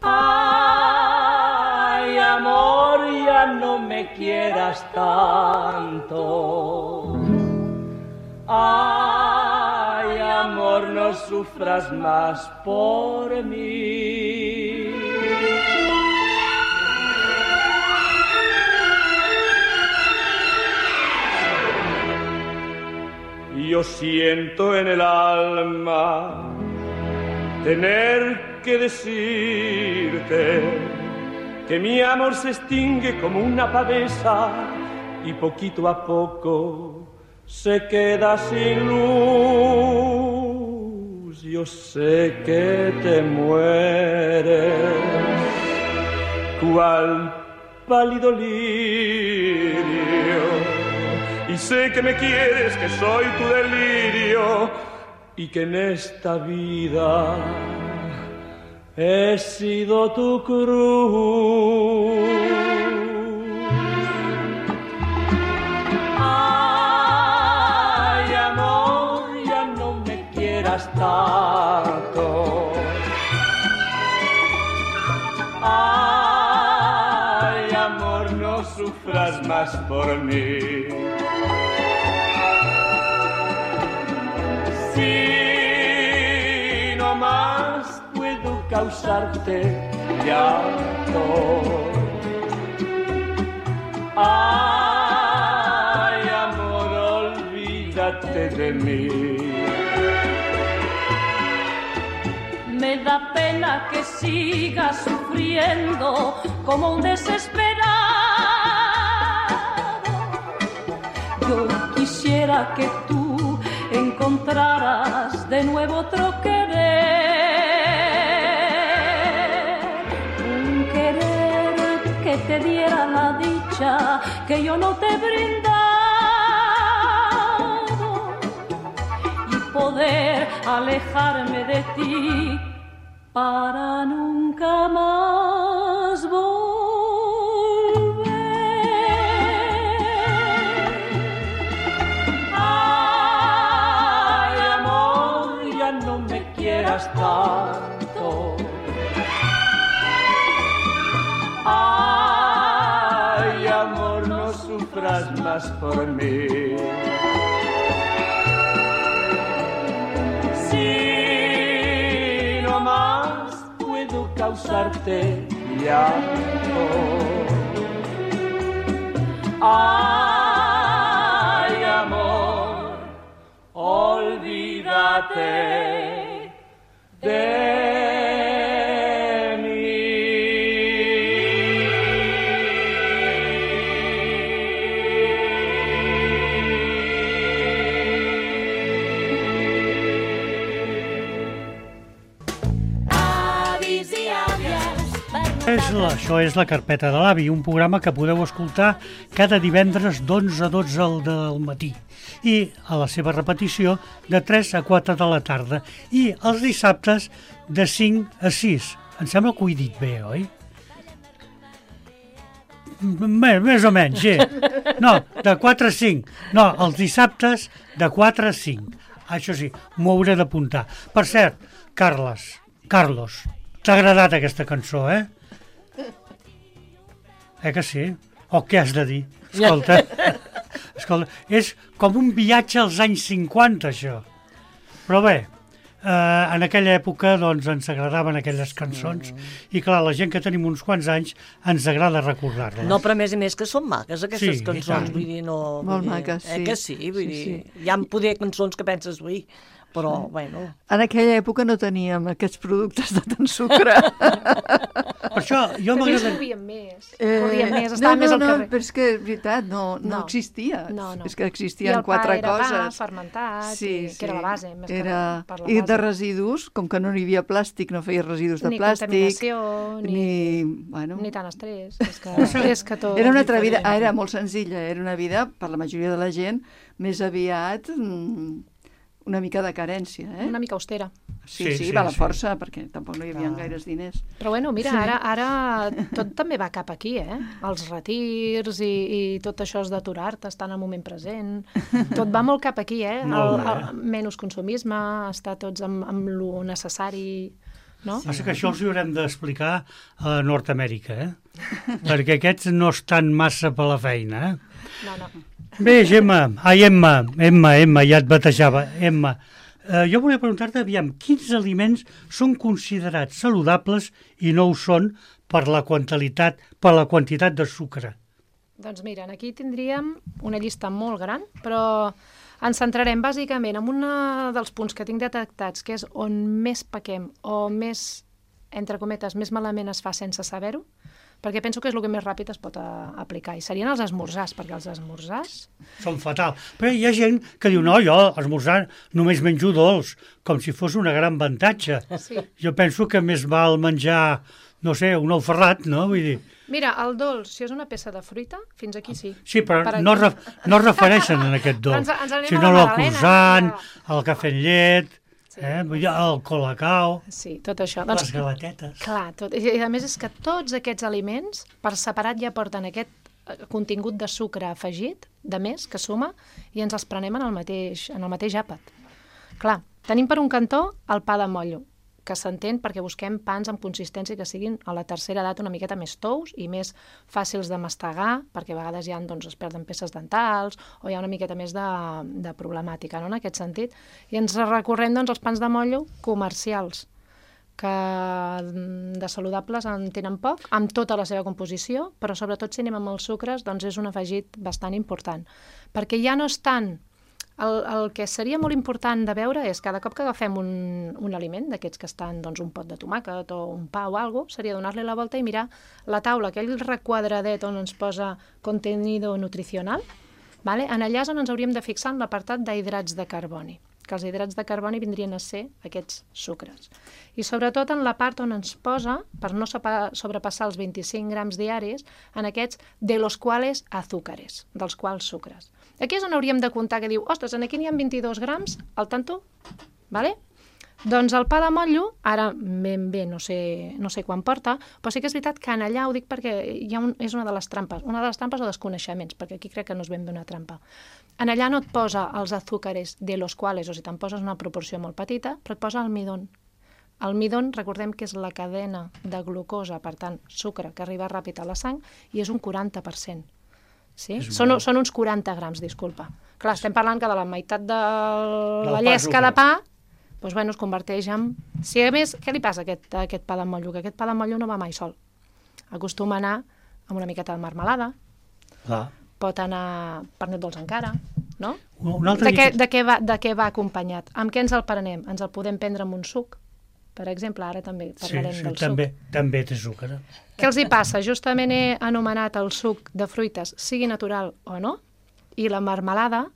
Ay, amor, ya no me quieras tanto. Ay, amor, no sufras más por mí. Yo siento en el alma tener que decirte que mi amor se extingue como una pavesa y poquito a poco se queda sin luz. Yo sé que te mueres, cual pálido lirio, y sé que me quieres, que soy tu delirio, y que en esta vida he sido tu cruz. Ay, amor, ya no me quieras tanto. Ay, amor, no sufras más por mí. Si no más puedo causarte llanto. Ay, amor, olvídate de mí. Me da pena que sigas sufriendo como un desesperado. Yo quisiera que tú encontraras de nuevo otro querer, un querer que te diera la dicha que yo no te he brindado, y poder alejarme de ti para nunca más volver. Ay, amor, ya no me quieras tanto. Ay, amor, no sufras más por mí. Si no más puedo causarte llanto. Ay, amor, olvídate de mí. Avis i àvies, És la, això és la Carpeta de l'Avi, un programa que podeu escoltar cada divendres d'onze a dotze del matí i a la seva repetició de tres a quatre de la tarda i els dissabtes de cinc a sis. Em sembla que ho he dit bé, oi? Bé, més o menys, sí. No, de quatre a cinc. No, els dissabtes de quatre a cinc. Això sí, m'ho hauré d'apuntar. Per cert, Carles, Carlos, t'ha agradat aquesta cançó, eh? Eh que sí? O què has de dir? Escolta, escolta, és com un viatge als anys cinquanta, això. Però bé, eh, en aquella època doncs, ens agradaven aquelles cançons i clar, la gent que tenim uns quants anys ens agrada recordar-les. No, però a més a més que són maques aquestes Sí, cançons, i tant. vull dir, no... Molt vull dir, maques, Eh sí. que sí, vull Sí, dir, sí. hi ha poder cançons que penses, ui, però, bueno... En aquella època no teníem aquests productes de tant sucre. Per això jo També m'agrada... es movien més, corrien més, estaven no, més no, al no, carrer. però és que, és veritat, no, no, No. existia. No, no. És que I existien el pa quatre era pa coses. fermentat, Sí, i, sí. que era la base, més era... que per la I base. de residus, com que no hi havia plàstic, no feia residus de Ni plàstic. contaminació, ni, ni, bueno, ni tant estrès. És que, és que tot era una és altra vida, diferent. ah, era molt senzilla, era una vida, per la majoria de la gent, més aviat mm, una mica de carència, eh? Una mica austera. Sí, Sí, sí, sí, va la sí. força, perquè tampoc no hi havia Ah. gaires diners. Però bueno, mira, Sí. ara, ara tot també va cap aquí, eh? Els retirs i, i tot això és d'aturar-te, estar en el moment present. Tot va molt cap aquí, eh? Molt El, bé. el, menys consumisme, estar tots amb, amb lo necessari, no? Passa que això els hi haurem d'explicar a Nord-Amèrica, eh? Perquè aquests no estan massa per la feina, eh? No, no. Bé, Gemma, ai, Emma, Emma, Emma, ja et batejava, Emma. Eh, jo volia preguntar-te, aviam, quins aliments són considerats saludables i no ho són per la quantitat, per la quantitat de sucre? Doncs mira, aquí tindríem una llista molt gran, però ens centrarem bàsicament en un dels punts que tinc detectats, que és on més pequem o més, entre cometes, més malament es fa sense saber-ho, perquè penso que és el que més ràpid es pot a, aplicar, i serien els esmorzars, perquè els esmorzars... Són fatal. Però hi ha gent que diu, no, jo esmorzar només menjo dolç, com si fos una gran avantatge. Sí. Jo penso que més val menjar, no sé, un ou ferrat, no? Vull dir, Mira, el dolç, si és una peça de fruita, fins aquí sí. sí, però Per no, aquí. ref, no es refereixen a aquest Però dolç, ens- ens anem a sinó la al magdalena, croissant, ja. al cafè amb llet, Sí. eh? Vull dir, el colacao, Sí, tot això. les galetetes. Clar, tot, i a més és que tots aquests aliments per separat ja porten aquest eh, contingut de sucre afegit, de més, que suma, i ens els prenem en el mateix, en el mateix àpat. Clar, tenim per un cantó el pa de mollo, que s'entén perquè busquem pans amb consistència que siguin a la tercera edat una miqueta més tous i més fàcils de mastegar, perquè a vegades ja doncs, es perden peces dentals o hi ha una miqueta més de, de problemàtica, no?, en aquest sentit. I ens recorrem doncs, als pans de mollo comercials, que de saludables en tenen poc, amb tota la seva composició, però sobretot si anem amb els sucres, doncs és un afegit bastant important. Perquè ja no és tant... El, el que seria molt important de veure és cada cop que agafem un, un aliment, d'aquests que estan doncs, un pot de tomàquet o un pa o alguna cosa, seria donar-li la volta i mirar la taula, aquell requadradet on ens posa contenido nutricional, vale? En allà és on ens hauríem de fixar en l'apartat d'hidrats de carboni, que els hidrats de carboni vindrien a ser aquests sucres. I sobretot en la part on ens posa, per no sobrepassar els vint-i-cinc grams diaris, en aquests de los cuales azúcares, dels quals sucres. Aquí és on hauríem de comptar, que diu, ostres, aquí n'hi ha vint-i-dos grams, al tanto, vale? Doncs el pa de motllo, ara ben bé no sé, no sé quan porta, però sí que és veritat que en allà, ho dic perquè hi ha un, és una de les trampes, una de les trampes o desconeixements, perquè aquí crec que no és ben bé una trampa. En allà no et posa els azúcares de los quales, o si te'n poses una proporció molt petita, però et posa el midón. El midón, recordem que és la cadena de glucosa, per tant, sucre que arriba ràpid a la sang, i és un quaranta per cent. Sí? Són, són uns quaranta grams, disculpa. Clar, estem parlant que de la meitat de la llesca de pa, doncs, bueno, es converteix en... Si a més, què li passa a aquest, a aquest pa de motllo? Que aquest pa de motllo no va mai sol. Acostuma a anar amb una miqueta de marmelada, Clar. pot anar pernil dolç encara, no? Un altre De què, mica- de, què va, de què va acompanyat? Amb què ens el prenem? Ens el podem prendre amb un suc, per exemple, ara també Sí, parlarem sí, del també, suc. també té sucre. Què els hi passa? Justament he anomenat el suc de fruites, sigui natural o no, i la marmelada,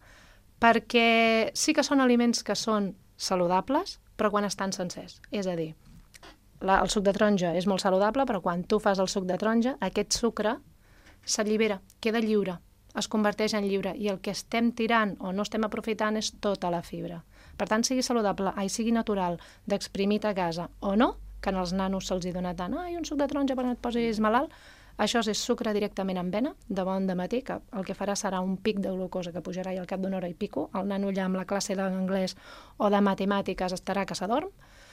perquè sí que són aliments que són saludables, però quan estan sencers. És a dir, la, el suc de taronja és molt saludable, però quan tu fas el suc de taronja, aquest sucre s'allibera, queda lliure, es converteix en lliure, i el que estem tirant o no estem aprofitant és tota la fibra. Per tant, sigui saludable, ai, sigui natural, d'exprimit a casa o no, que en els nanos se'ls hi dona tant, ai, un suc de taronja perquè no et posis malalt, això és sucre directament en vena, de bon dematí, que el que farà serà un pic de glucosa que pujarà i al cap d'una hora i pico, el nano ja amb la classe d'anglès o de matemàtiques estarà que s'adorm,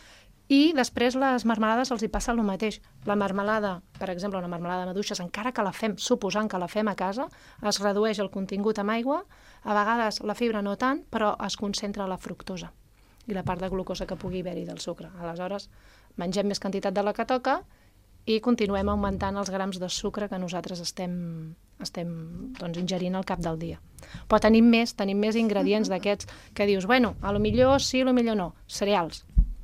i després les marmelades els hi passa el mateix. La marmelada, per exemple, una marmelada de maduixes, encara que la fem, suposant que la fem a casa, es redueix el contingut amb aigua, a vegades la fibra no tant, però es concentra la fructosa i la part de glucosa que pugui haver-hi del sucre. Aleshores, mengem més quantitat de la que toca i continuem augmentant els grams de sucre que nosaltres estem, estem doncs, ingerint al cap del dia. Però tenim més, tenim més ingredients d'aquests que dius, bueno, a lo millor sí, a lo millor no. Cereals.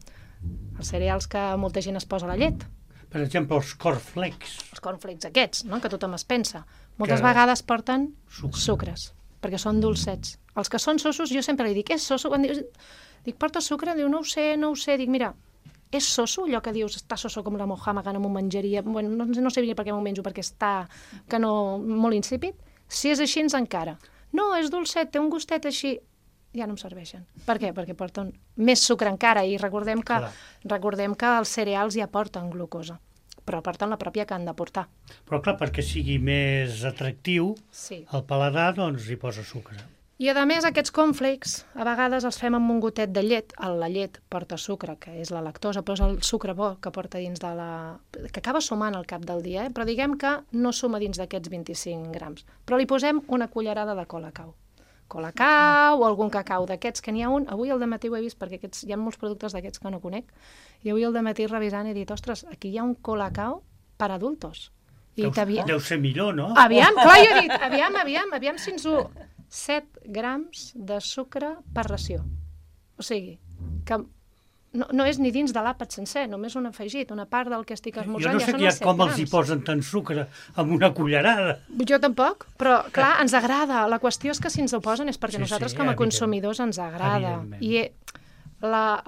Els cereals que molta gent es posa a la llet. Per exemple, els cornflakes. Els cornflakes aquests, no? Que tothom es pensa. Moltes Que- vegades porten Sucre. sucres, perquè són dolcets. Els que són sossos, jo sempre li dic, és soso? Quan dius, dic, porta sucre? Diu, no ho sé, no ho sé. Dic, mira, és soso allò que dius, està soso com la mojama, que no m'ho menjaria. Bueno, no, no sé bien per què m'ho menjo, perquè està que no, molt insípid. Si és així, ens encara. No, és dolcet, té un gustet així. Ja no em serveixen. Per què? Perquè porten més sucre encara i recordem que, Clar. recordem que els cereals ja porten glucosa, però porten la pròpia que han de portar. Però clar, perquè sigui més atractiu, Sí. el paladar, doncs hi posa sucre. I a més aquests cornflakes a vegades els fem amb un gotet de llet. La llet porta sucre, que és la lactosa, però és el sucre bo que porta dins de la... que acaba sumant al cap del dia, eh? Però diguem que no suma dins d'aquests vint-i-cinc grams. Però li posem una cullerada de colacau. Colacau o algun cacau d'aquests, que n'hi ha un, avui al dematí ho he vist perquè aquests, hi ha molts productes d'aquests que no conec, i avui al dematí revisant he dit, ostres, aquí hi ha un colacau per adultos. I Deu, t'havia- deu ser millor, no? Aviam, clar, jo he dit, aviam, aviam, aviam si ens ho... set grams de sucre per ració. O sigui, que no, no és ni dins de l'àpat sencer, només un afegit, una part del que estic Jo esmorzant no ja sé són ja els set com els hi grams. posen tant sucre amb una cullerada. Jo tampoc, però clar, ens agrada. La qüestió és que si ens ho posen és perquè Sí, nosaltres sí, com a evident. consumidors ens agrada. Evidentment. I eh, la,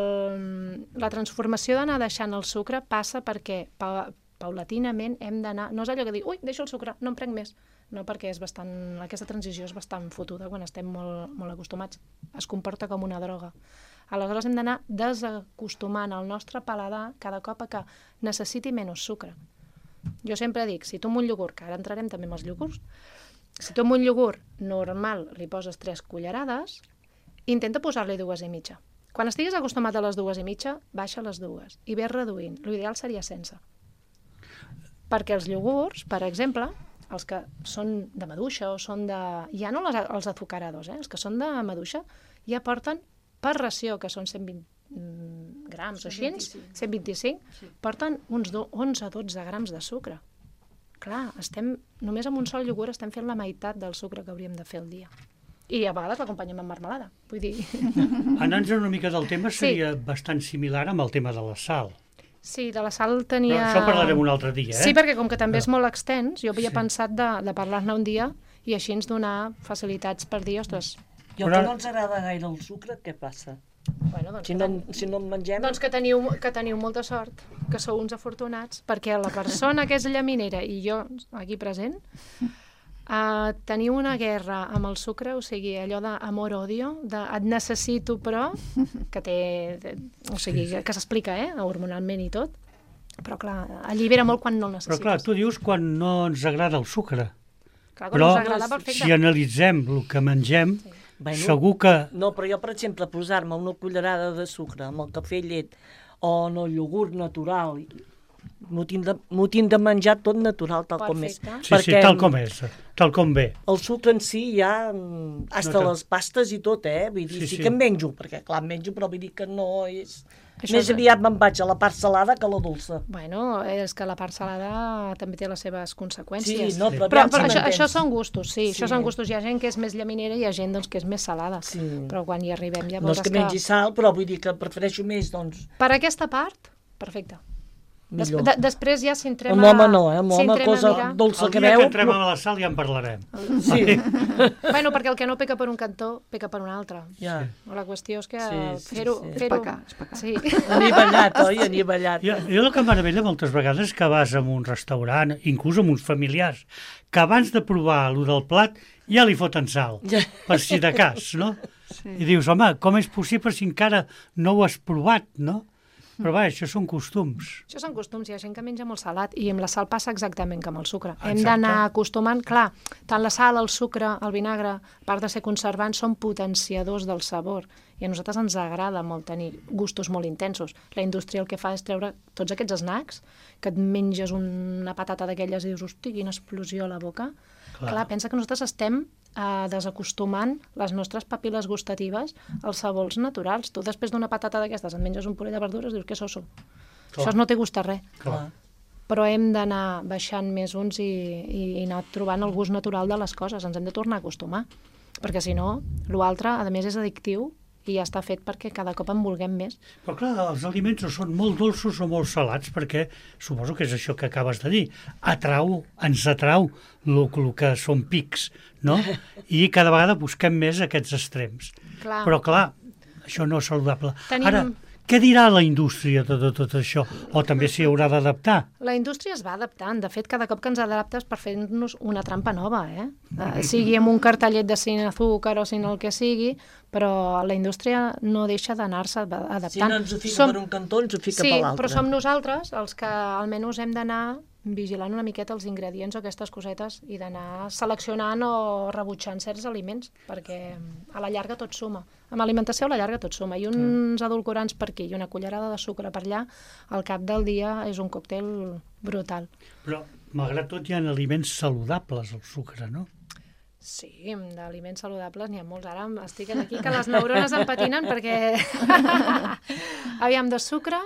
el, la transformació d'anar deixant el sucre passa perquè pa, paulatinament hem d'anar... No és allò que dir, ui, deixo el sucre, no en prenc més. No, perquè és bastant, aquesta transició és bastant fotuda quan estem molt, molt acostumats. Es comporta com una droga. Aleshores hem d'anar desacostumant el nostre paladar cada cop a que necessiti menys sucre. Jo sempre dic, si tu amb un iogurt, que ara entrarem també amb els iogurts, si tu amb un iogurt normal li poses tres cullerades, intenta posar-li dues i mitja. Quan estiguis acostumat a les dues i mitja, baixa les dues i ves reduint. L'ideal seria sense. Perquè els iogurts, per exemple, els que són de maduixa o són de... Ja no les, els azucarados, eh? Els que són de maduixa ja porten per ració, que són cent vint mm, grams o així, cent vint-i-cinc, sí. Porten uns onze a dotze grams de sucre. Clar, estem, només amb un sol iogurt estem fent la meitat del sucre que hauríem de fer al dia. I a vegades l'acompanyem amb marmelada. Vull dir... Anant una mica del tema, seria sí. bastant similar amb el tema de la sal. Sí, de la sal tenia... Però això parlarem un altre dia, eh? Sí, perquè com que també és molt extens, jo havia sí. pensat de, de parlar-ne un dia i així ens donar facilitats per dir, ostres... I el que no ens agrada gaire el sucre, què passa? Bueno, doncs Si no, si no en mengem... Doncs que teniu, que teniu molta sort, que sou uns afortunats, perquè la persona que és llaminera i jo aquí present, uh, teniu una guerra amb el sucre, o sigui, allò d'amor-odio, de et necessito però, que té, o sigui, que s'explica, eh, hormonalment i tot, però clar, allibera molt quan no el necessites. Però clar, tu dius quan no ens agrada el sucre. Clar, quan Però us agrada, perfecte. si analitzem el que mengem, sí. Bueno, segur que... No, però jo, per exemple, posar-me una cullerada de sucre amb el cafè llet o en el iogurt natural, m'ho tinc, de, m'ho tinc de menjar tot natural, tal com és. Perfecte. Sí, sí, tal com és, tal com ve. El sucre en si ja, hasta No, les pastes i tot, eh? Vull dir, Sí, sí, sí, sí. que en menjo, perquè clar, en menjo, però vull dir que no és... Això Més és- aviat me'n vaig a la part salada que a la dolça. Bueno, és que la part salada també té les seves conseqüències. Sí, no, però però, aviam si però això, m'entens. això són gustos, sí, Sí. això són gustos. Hi ha gent que és més llaminera i hi ha gent doncs, que és més salada. Sí. Però quan hi arribem ja No és veuràs que mengi sal, però vull dir que prefereixo més, doncs, Per aquesta part, perfecte. Des, millor. de, després ja si entrem Amb home no, eh? Amb si home, entrem a cosa mirar- dolça El que dia veu... que entrem a la sal ja en parlarem. Sí, Bueno, perquè el que no peca per un cantó, peca per un altre. ja. La qüestió és que Sí, sí, fer-ho... sí. És fer-ho- pecar, és pecar. Sí. Anivellat, oi? Anivellat. Jo, jo el que em meravella moltes vegades és que vas a un restaurant, inclús amb uns familiars, que abans de provar allò del plat ja li foten sal, Ja. per si de cas, no? Sí. I dius, home, com és possible si encara no ho has provat, no? Però va, això són costums. Això són costums, hi ha gent que menja molt salat i amb la sal passa exactament com el sucre. Hem Exacte. d'anar acostumant, clar, tant la sal, el sucre, el vinagre, a part de ser conservants, són potenciadors del sabor i a nosaltres ens agrada molt tenir gustos molt intensos. La indústria el que fa és treure tots aquests snacks, que et menges una patata d'aquelles i dius, hosti, quina explosió a la boca. Clar. Clar, pensa que nosaltres estem eh, desacostumant les nostres papil·les gustatives als sabors naturals. Tu després d'una patata d'aquestes et menges un puré de verdures i dius, què és oso? Clar. Això no té gust a res. Clar. però hem d'anar baixant més uns i, i, i anar trobant el gust natural de les coses. Ens hem de tornar a acostumar, perquè si no, l'altre, a més, és addictiu i ja està fet perquè cada cop en vulguem més. Però clar, els aliments o són molt dolços o molt salats, perquè suposo que és això que acabes de dir. Atrau, ens atrau el, el que són pics, no? I cada vegada busquem més aquests extrems. Clar. Però clar, això no és saludable. Tenim... Ara, què dirà la indústria de tot, tot això? O també s'hi haurà d'adaptar? La indústria es va adaptant. De fet, cada cop que ens adaptes per fer-nos una trampa nova, eh? Uh, sigui amb un cartellet de sin azúcar o sin el que sigui, però la indústria no deixa d'anar-se adaptant. Si no ens ho fica som... per un cantó, ens ho fica sí, per l'altre. Sí, però som nosaltres els que almenys hem d'anar vigilant una miqueta els ingredients o aquestes cosetes i d'anar seleccionant o rebutjant certs aliments, perquè a la llarga tot suma. Amb alimentació a la llarga tot suma. I uns edulcorants per aquí i una cullerada de sucre per allà, al cap del dia és un còctel brutal. Però, malgrat tot, hi ha aliments saludables, el sucre, no? Sí, d'aliments saludables n'hi ha molts. Ara estic aquí que les neurones em patinen perquè... Aviam, de sucre...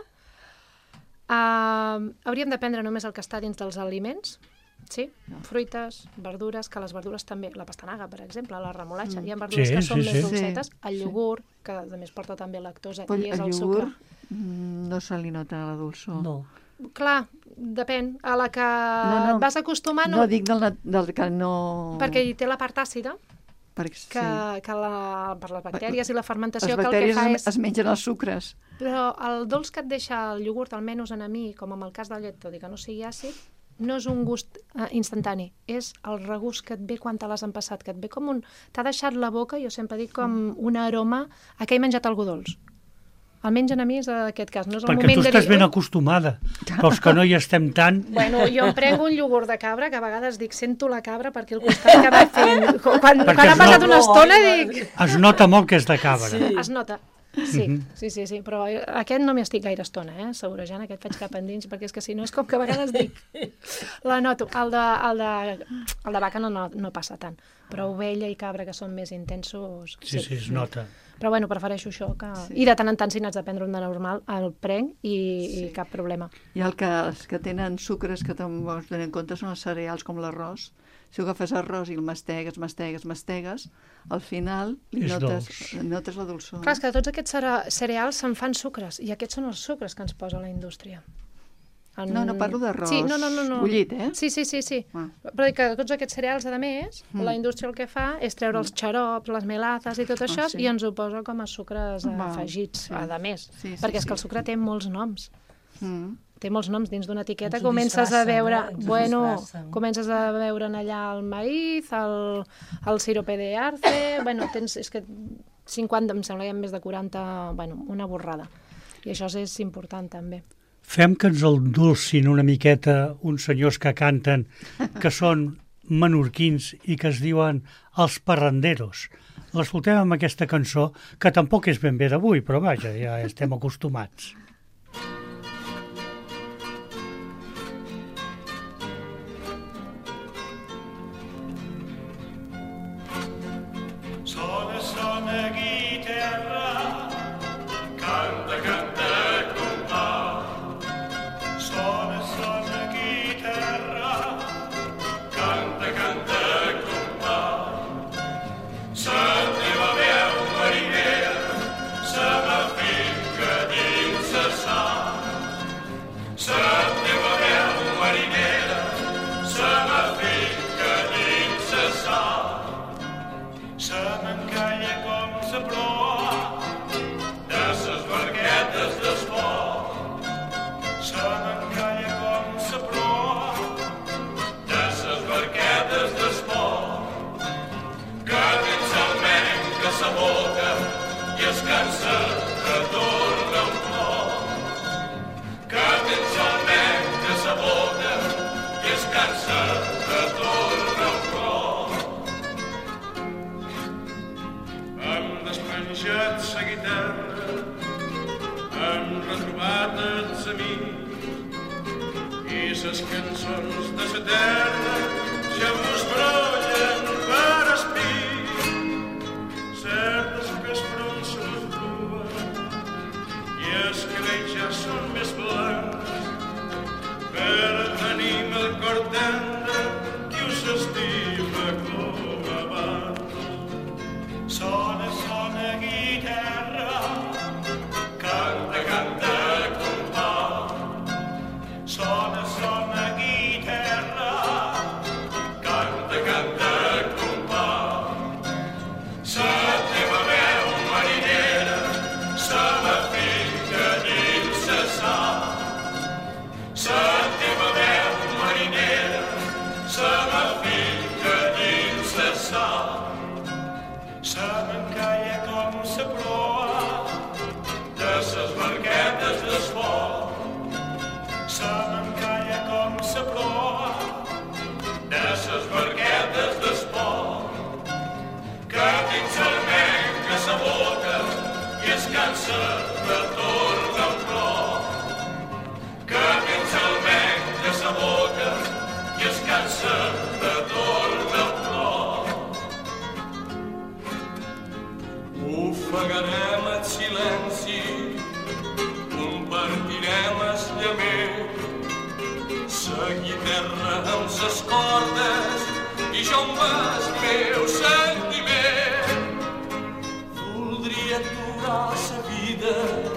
Uh, hauríem de prendre només el que està dins dels aliments, sí? Fruites, verdures, que les verdures també, la pastanaga, per exemple, la remolatxa, mm. hi ha verdures sí, que són sí, més sí. dolcetes, sí. el iogurt, que a més porta també lactosa, Però i és el, el sucre. iogurt no se li nota la dolçor. No. Clar, depèn. A la que no, no. et vas acostumar... No, no dic del, del que no... Perquè hi té la part àcida, perquè, que, sí. que la, per les bactèries i la fermentació... Les bactèries que el que fa és... es mengen els sucres. Però el dolç que et deixa el iogurt, almenys en a mi, com en el cas del llet, tot i que no sigui àcid, no és un gust uh, instantani, és el regust que et ve quan te l'has empassat, que et ve com un... T'ha deixat la boca, jo sempre dic, com un aroma a que he menjat algú dolç. Almenys en a mi és aquest cas. No és el Perquè moment tu estàs de dir... ben acostumada, però els que no hi estem tant... Bueno, jo em prenc un iogurt de cabra, que a vegades dic, sento la cabra perquè el costat que va fent... Quan, quan ha passat una estona dic... Es nota molt que és de cabra. Sí. Es nota. Sí, mm-hmm. sí, sí, sí, però aquest no m'hi estic gaire estona, eh? Saborejant, aquest faig cap endins, perquè és que si no és com que a vegades dic... La noto. El de, el de, el de vaca no, no, no passa tant, però ovella i cabra, que són més intensos... Sí, sí, sí es nota. Però bueno, prefereixo això que... Sí. I de tant en tant, si n'has de prendre un de normal, el prenc i, sí. i cap problema. I el que, els que tenen sucres que també es donen en compte són els cereals com l'arròs. Si agafes arròs i el mastegues, mastegues, mastegues, al final li notes, notes la dolçor. Clar, és que de tots aquests cereals se'n fan sucres, i aquests són els sucres que ens posa la indústria. En... No, no parlo d'arròs sí, no, no, no, no. bullit, eh? Sí, sí, sí, sí. Ah. Però dic que tots aquests cereals, a més, mm. la indústria el que fa és treure els xarops, les melazes i tot això, ah, sí. i ens ho posa com a sucres Va. afegits, sí. a més. Sí, sí, perquè és sí. que el sucre té molts noms. Mm. Té molts noms dins d'una etiqueta, comences a veure, eh? bueno, comences a veure allà el maïz, el, el sirope de arce, bueno, tens, és que cinquanta, em sembla que hi ha més de quaranta, bueno, una borrada. I això és important també. Fem que ens el dulcin una miqueta uns senyors que canten, que són menorquins i que es diuen els parranderos. L'escoltem amb aquesta cançó, que tampoc és ben bé d'avui, però vaja, ja estem acostumats. Sona, sona, guitarra, canta, canta, compa. Sona, sona, guitarra, canta, canta, compa. La teva veu marinera se m'ha finca dins la sang. La teva veu marinera se m'ha finca dins la sang. Se m'encalla com la proa de ses barquetes d'esport. Se m'encalla com la proa de ses barquetes d'esport. Que tens el ment que s'aboca i es cansa de tornar un plor. Que tens el ment que s'aboca i es cansa de tornar un plor. Hem despenjat la guitarra, hem retrobat els amics i les cançons de la terra ja mos brollen per espir. Certes que es fronsen les dues i els cabells ja són més blancs per cansa de tornar al plor, que tens el bec de sa boca i es cansa de tornar al plor. Ofegarem el silenci, compartirem el llamer, sa guitarra amb ses cordes i jo amb el meu sentiment. Voldria aturar sa vida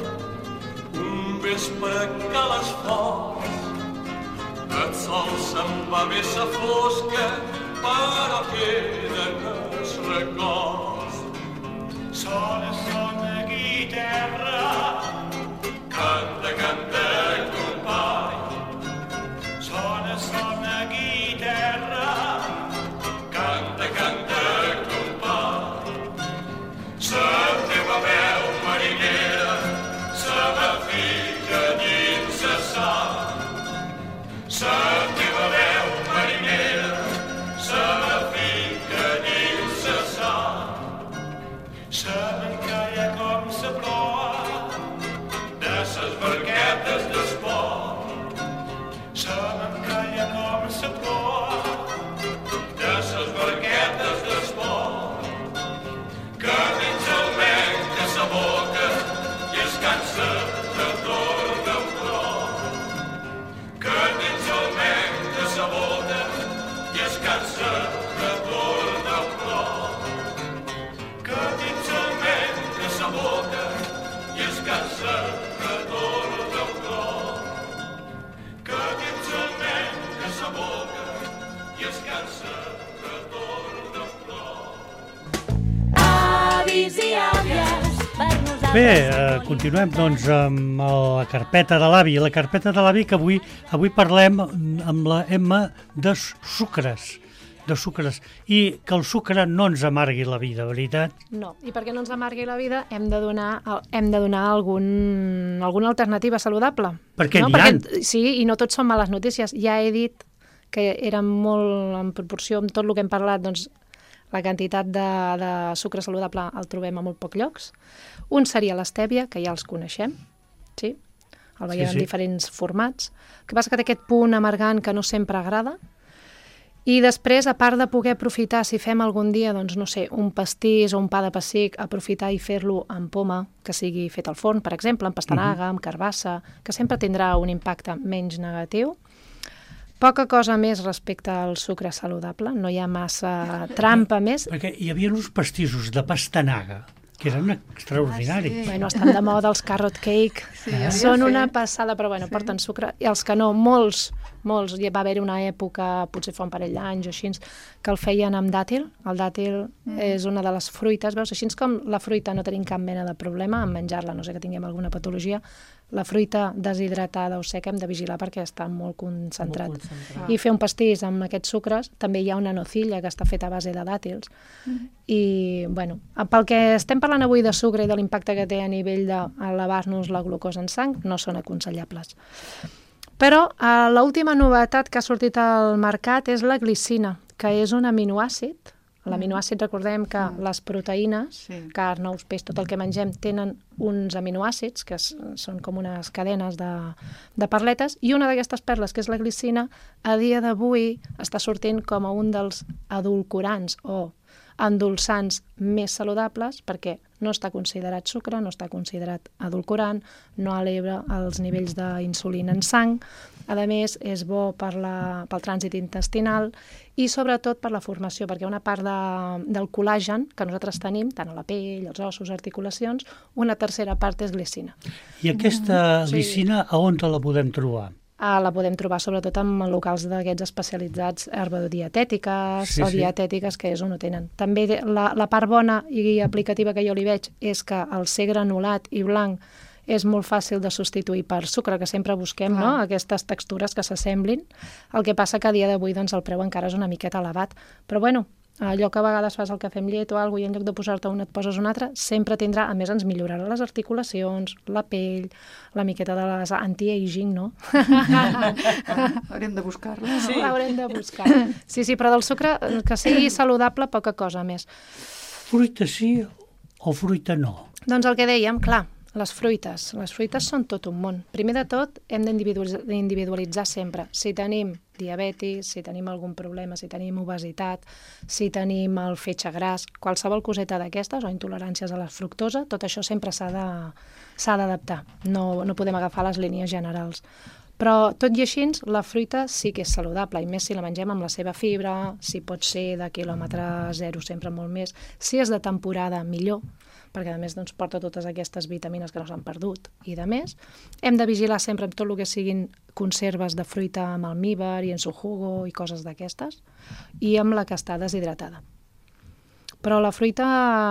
un vespre que a les fonts el sol se'n va bé sa fosca, però queden els records. Sona, sona, guitarra, canta, canta, company. Sona, sona, guitarra, canta, canta, company. Sa teva veu marinera se me fica dins sa sang. Sa teva veu marinera se me fica dins sa sang. Se m'encalla com sa proa de ses barquetes d'esport. Se m'encalla com sa proa de ses barquetes d'esport, que dins el bec de sa boca i es cansa de tornar al plor, que dins el bec de sa boca i es cansa de tornar al plor, que dins el bec de sa boca i es cansa de tornar al plor, que dins el bec de sa boca i es cansa de tornar al plor. Avis i àvies, per nosaltres... Bé, eh, continuem doncs amb la carpeta de l'avi. La carpeta de l'avi que avui avui parlem amb la M de sucres, de sucres, i que el sucre no ens amargui la vida, veritat? No, i perquè no ens amargui la vida hem de donar, hem de donar algun, alguna alternativa saludable. Perquè no? n'hi ha. Perquè, sí, i no tot són males notícies. Ja he dit que eren molt en proporció amb tot el que hem parlat, doncs la quantitat de, de sucre saludable el trobem a molt pocs llocs. Un seria l'estèvia, que ja els coneixem, sí? El veiem Sí, sí. en diferents formats. El que passa que té aquest punt amargant que no sempre agrada. I després, a part de poder aprofitar, si fem algun dia, doncs, no sé, un pastís o un pa de pessic, aprofitar i fer-lo amb poma, que sigui fet al forn, per exemple, amb pastanaga, amb carbassa, que sempre tindrà un impacte menys negatiu. Poca cosa més respecte al sucre saludable, no hi ha massa trampa més. Perquè hi havia uns pastissos de pastanaga que eren extraordinaris. Ah, sí. Bueno, estan de moda els carrot cake, Sí, hi havia són fet. una passada, però bueno, Sí. porten sucre. I els que no, molts, molts, hi va haver una època, potser fa un parell d'anys o així, que el feien amb dàtil. El dàtil mm. és una de les fruites, veus, així com la fruita no tenim cap mena de problema en menjar-la, no sé que tinguem alguna patologia, la fruita deshidratada o seca hem de vigilar perquè està molt concentrat. Molt concentrat. I fer un pastís amb aquests sucres, també hi ha una nocilla que està feta a base de dàtils. Mm. I, bueno, pel que estem parlant avui de sucre i de l'impacte que té a nivell d'elevar-nos la glucosa en sang, no són aconsellables. Però eh, l'última novetat que ha sortit al mercat és la glicina, que és un aminoàcid. L'aminoàcid, recordem que les proteïnes, Sí. carn, ous, peix, tot el que mengem, tenen uns aminoàcids, que s- són com unes cadenes de, de perletes, i una d'aquestes perles, que és la glicina, a dia d'avui està sortint com a un dels edulcorants o endolçants més saludables, perquè no està considerat sucre, no està considerat edulcorant, no eleva els nivells d'insulina en sang, a més és bo per la, pel trànsit intestinal i sobretot per la formació, perquè una part de, del col·làgen que nosaltres tenim, tant a la pell, als ossos, articulacions, una tercera part és glicina. I aquesta Sí. glicina, a on te la podem trobar? Ah, la podem trobar sobretot en locals d'aquests especialitzats herbodietètiques Sí, o sí. dietètiques que és on ho tenen. També de- la, la part bona i aplicativa que jo li veig és que el ser granulat i blanc és molt fàcil de substituir per sucre, que sempre busquem, no?, aquestes textures que s'assemblin. El que passa que a dia d'avui doncs, el preu encara és una miqueta elevat. Però bueno, allò que a vegades fas el cafè amb llet o alguna cosa i en lloc de posar-te un et poses un altre, sempre tindrà, a més ens millorarà les articulacions, la pell, la miqueta de les anti-aging, no? Haurem de buscar-la. Sí. L'haurem de buscar. Sí, sí, però del sucre, que sigui saludable, poca cosa més. Fruita sí o fruita no? Doncs el que dèiem, clar, Les fruites. Les fruites són tot un món. Primer de tot, hem d'individualitzar sempre. Si tenim diabetis, si tenim algun problema, si tenim obesitat, si tenim el fetge gras, qualsevol coseta d'aquestes, o intoleràncies a la fructosa, tot això sempre s'ha de, s'ha d'adaptar. No, no podem agafar les línies generals. Però, tot i així, la fruita sí que és saludable, i més si la mengem amb la seva fibra, si pot ser de quilòmetre zero, sempre molt més. Si és de temporada, millor, perquè a més doncs, porta totes aquestes vitamines que no s'han perdut. I de més, hem de vigilar sempre amb tot el que siguin conserves de fruita amb almíbar i en su jugo i coses d'aquestes, i amb la que està deshidratada. Però la fruita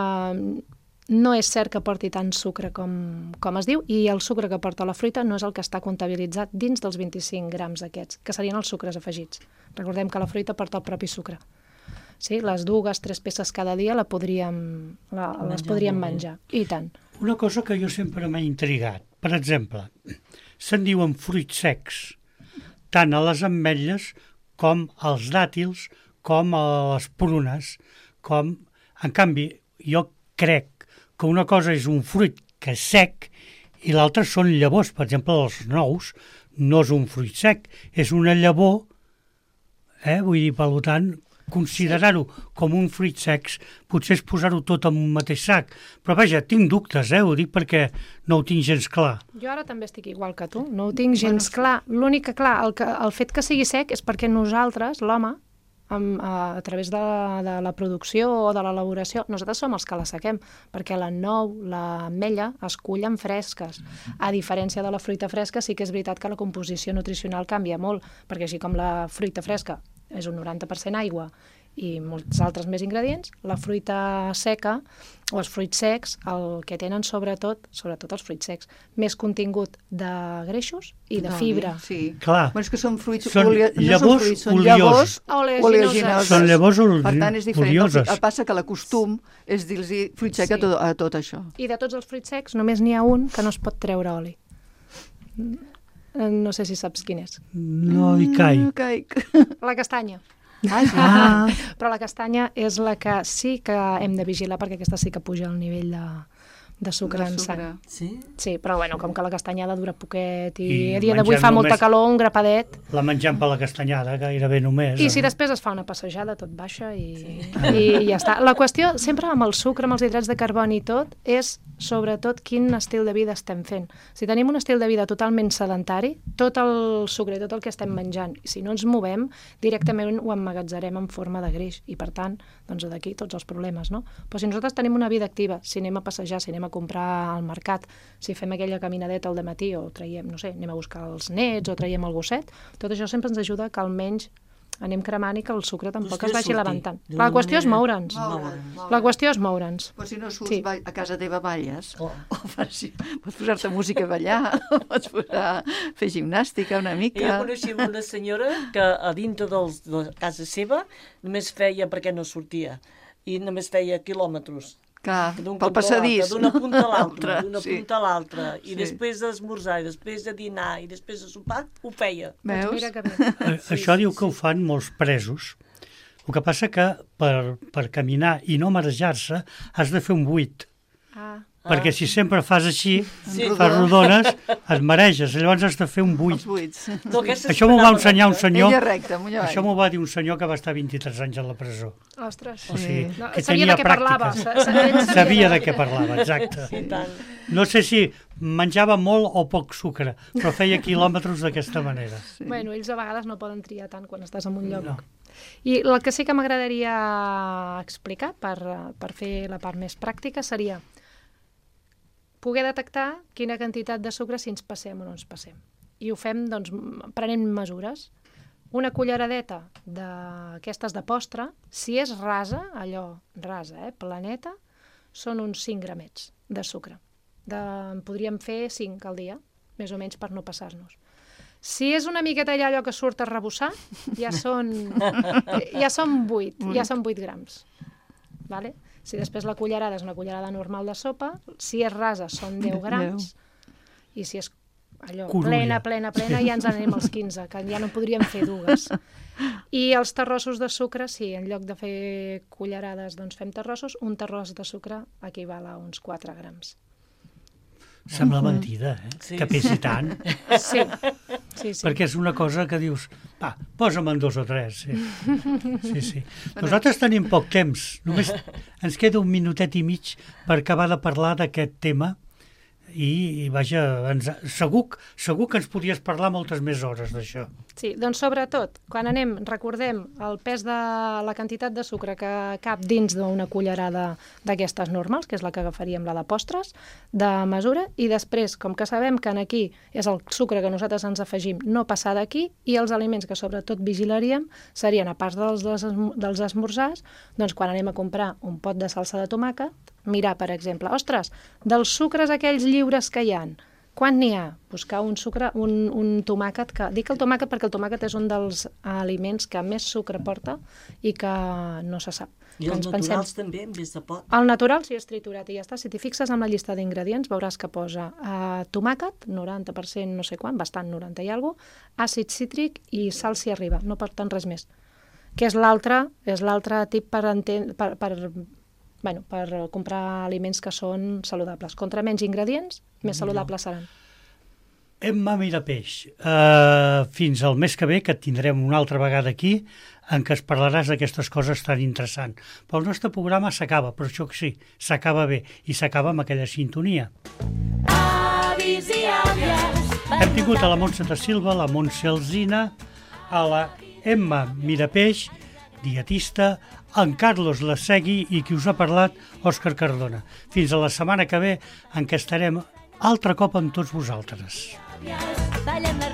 no és cert que porti tant sucre com, com es diu, i el sucre que porta la fruita no és el que està comptabilitzat dins dels vint-i-cinc grams aquests, que serien els sucres afegits. Recordem que la fruita porta el propi sucre. Sí, les dues, tres peces cada dia la podríem, la, les podríem menjar. I tant. Una cosa que jo sempre m'ha intrigat, per exemple, se'n diuen fruits secs, tant a les ametlles com als dàtils, com a les prunes, com... En canvi, jo crec que una cosa és un fruit que és sec i l'altra són llavors. Per exemple, els nous no és un fruit sec, és una llavor, eh? Vull dir, per tant, considerar-ho com un fruit secs potser és posar-ho tot en un mateix sac. Però vaja, tinc dubtes, eh? Ho dic perquè no ho tinc gens clar. Jo ara també estic igual que tu, no ho tinc gens bueno, clar. L'únic que, clar, el, que, el fet que sigui sec és perquè nosaltres, l'home, amb, a, a través de, de la producció o de l'elaboració, nosaltres som els que la sequem, perquè la nou, l'ametlla, es cullen fresques. A diferència de la fruita fresca, sí que és veritat que la composició nutricional canvia molt, perquè així com la fruita fresca és un noranta per cent aigua i molts altres més ingredients, la fruita seca o els fruits secs, el que tenen sobretot, sobretot els fruits secs, més contingut de greixos i de fibra. Sí. Clar. Bueno, és que són fruits... Són oli... no llavors són fruits, són olioses. llavors oleaginoses. Són llavors olioses. Per tant, és diferent. El que passa que la costum és dir-los fruit sec sí. a, tot, a tot això. I de tots els fruits secs, només n'hi ha un que no es pot treure oli. No sé si saps quin és. No hi caic. No caic. La castanya. Ah, sí. Ah. Però la castanya és la que sí que hem de vigilar, perquè aquesta sí que puja el nivell de, de sucre de en sucre. sang. Sí? Sí, però bueno, com que la castanyada dura poquet i, I a dia d'avui fa molta calor, un grapadet. La mengem per la castanyada, gairebé només. I si després es fa una passejada, tot baixa i, sí. i, i ja està. La qüestió, sempre amb el sucre, amb els hidrats de carboni i tot, és sobretot quin estil de vida estem fent. Si tenim un estil de vida totalment sedentari, tot el sucre, tot el que estem menjant, i si no ens movem, directament ho emmagatzarem en forma de greix, i per tant, doncs d'aquí tots els problemes, no? Però si nosaltres tenim una vida activa, si anem a passejar, si anem a comprar al mercat, si fem aquella caminadeta al dematí o traiem, no sé, anem a buscar els nets o traiem el gosset, tot això sempre ens ajuda que almenys anem cremant i que el sucre tampoc es vagi levantant. La qüestió és moure'ns. La qüestió és moure'ns. Però si no surts sí. a casa teva balles, oh. o fas, pots posar-te música a ballar, o pots posar, fer gimnàstica una mica. Jo coneixia una senyora que a dintre dels, de casa seva només feia, perquè no sortia, i només feia quilòmetres. Clar, pel passadís. D'una punta a l'altra, d'una sí. punta a l'altra. I sí. després d'esmorzar, i després de dinar, i després de sopar, ho feia. Veus? Mira que bé. Sí, Això diu que ho fan molts presos. El que passa que per, per caminar i no marejar-se has de fer un buit. Ah. Perquè si sempre fas així, Sí. fas rodones, et mareges. Llavors has de fer un buit. Els buits. No, aquesta Això m'ho va esperava ensenyar un recta. senyor. Ella recta, amunt i avall. Això m'ho va dir un senyor que va estar vint-i-tres anys a la presó. Ostres. O sigui, No, que sabia tenia de què parlava. pràctica. Sa- sa- ell sabia Sabia de- de què parlava, exacte. I tant. No sé si menjava molt o poc sucre, però feia quilòmetres d'aquesta manera. Sí. Bueno, ells a vegades no poden triar tant quan estàs en un lloc. No. I el que sí que m'agradaria explicar per, per fer la part més pràctica seria poder detectar quina quantitat de sucre si ens passem o no ens passem. I ho fem, doncs, prenent mesures. Una culleradeta d'aquestes de postre, si és rasa, allò rasa, eh, planeta, són uns cinc gramets de sucre. De, en podríem fer cinc al dia, més o menys per no passar-nos. Si és una miqueta allà allò que surt a rebossar, ja són, ja són vuit, ja són vuit grams. Vale? Si després la cullerada és una cullerada normal de sopa, si és rasa són deu grams, i si és allò Curulla. plena, plena, plena, ja ens anem als quinze, que ja no podríem fer dues. I els terrossos de sucre, si en lloc de fer cullerades doncs fem terrossos, un terròs de sucre equival a uns quatre grams. Sembla mentida, eh? Sí. Que pesi tant. Sí, sí, sí. Perquè és una cosa que dius, va, posa'm en dos o tres. Sí, sí. sí. Nosaltres tenim poc temps. Només ens queda un minutet i mig per acabar de parlar d'aquest tema i, i vaja, ens, segur, segur que ens podries parlar moltes més hores d'això. Sí, doncs sobretot, quan anem, recordem el pes de la quantitat de sucre que cap dins d'una cullerada d'aquestes normals, que és la que agafaríem, la de postres, de mesura, i després, com que sabem que en aquí és el sucre que nosaltres ens afegim, no passar d'aquí, i els aliments que sobretot vigilaríem serien, a part dels, dels esmorzars, doncs quan anem a comprar un pot de salsa de tomàquet, mirar, per exemple, ostres, dels sucres aquells lliures que hi ha, quan n'hi ha? Buscar un sucre, un, un tomàquet, que dic el tomàquet perquè el tomàquet és un dels aliments que més sucre porta i que no se sap. I que els ens naturals pensem... també, en vez de pot? El natural sí és triturat i ja està. Si t'hi fixes amb la llista d'ingredients veuràs que posa eh, tomàquet, noranta per cent no sé quan, bastant noranta i alguna cosa, àcid cítric i sal si arriba, no porten res més. Que és l'altre, és l'altre tip per, enten... per, per, bueno, per comprar aliments que són saludables. Contra menys ingredients, més saludables seran. Emma Mirapeix, uh, fins al mes que ve, que et tindrem una altra vegada aquí, en què es parlaràs d'aquestes coses tan interessants. Però el nostre programa s'acaba, però això que sí, s'acaba bé, i s'acaba amb aquella sintonia. Avis i àvies. Hem tingut a la Montse de Silva, la Montse Alsina, a la Emma Mirapeix, dietista, en Carlos Lasegui i qui us ha parlat, Òscar Cardona. Fins a la setmana que ve, en què estarem altre cop amb tots vosaltres. Ballem la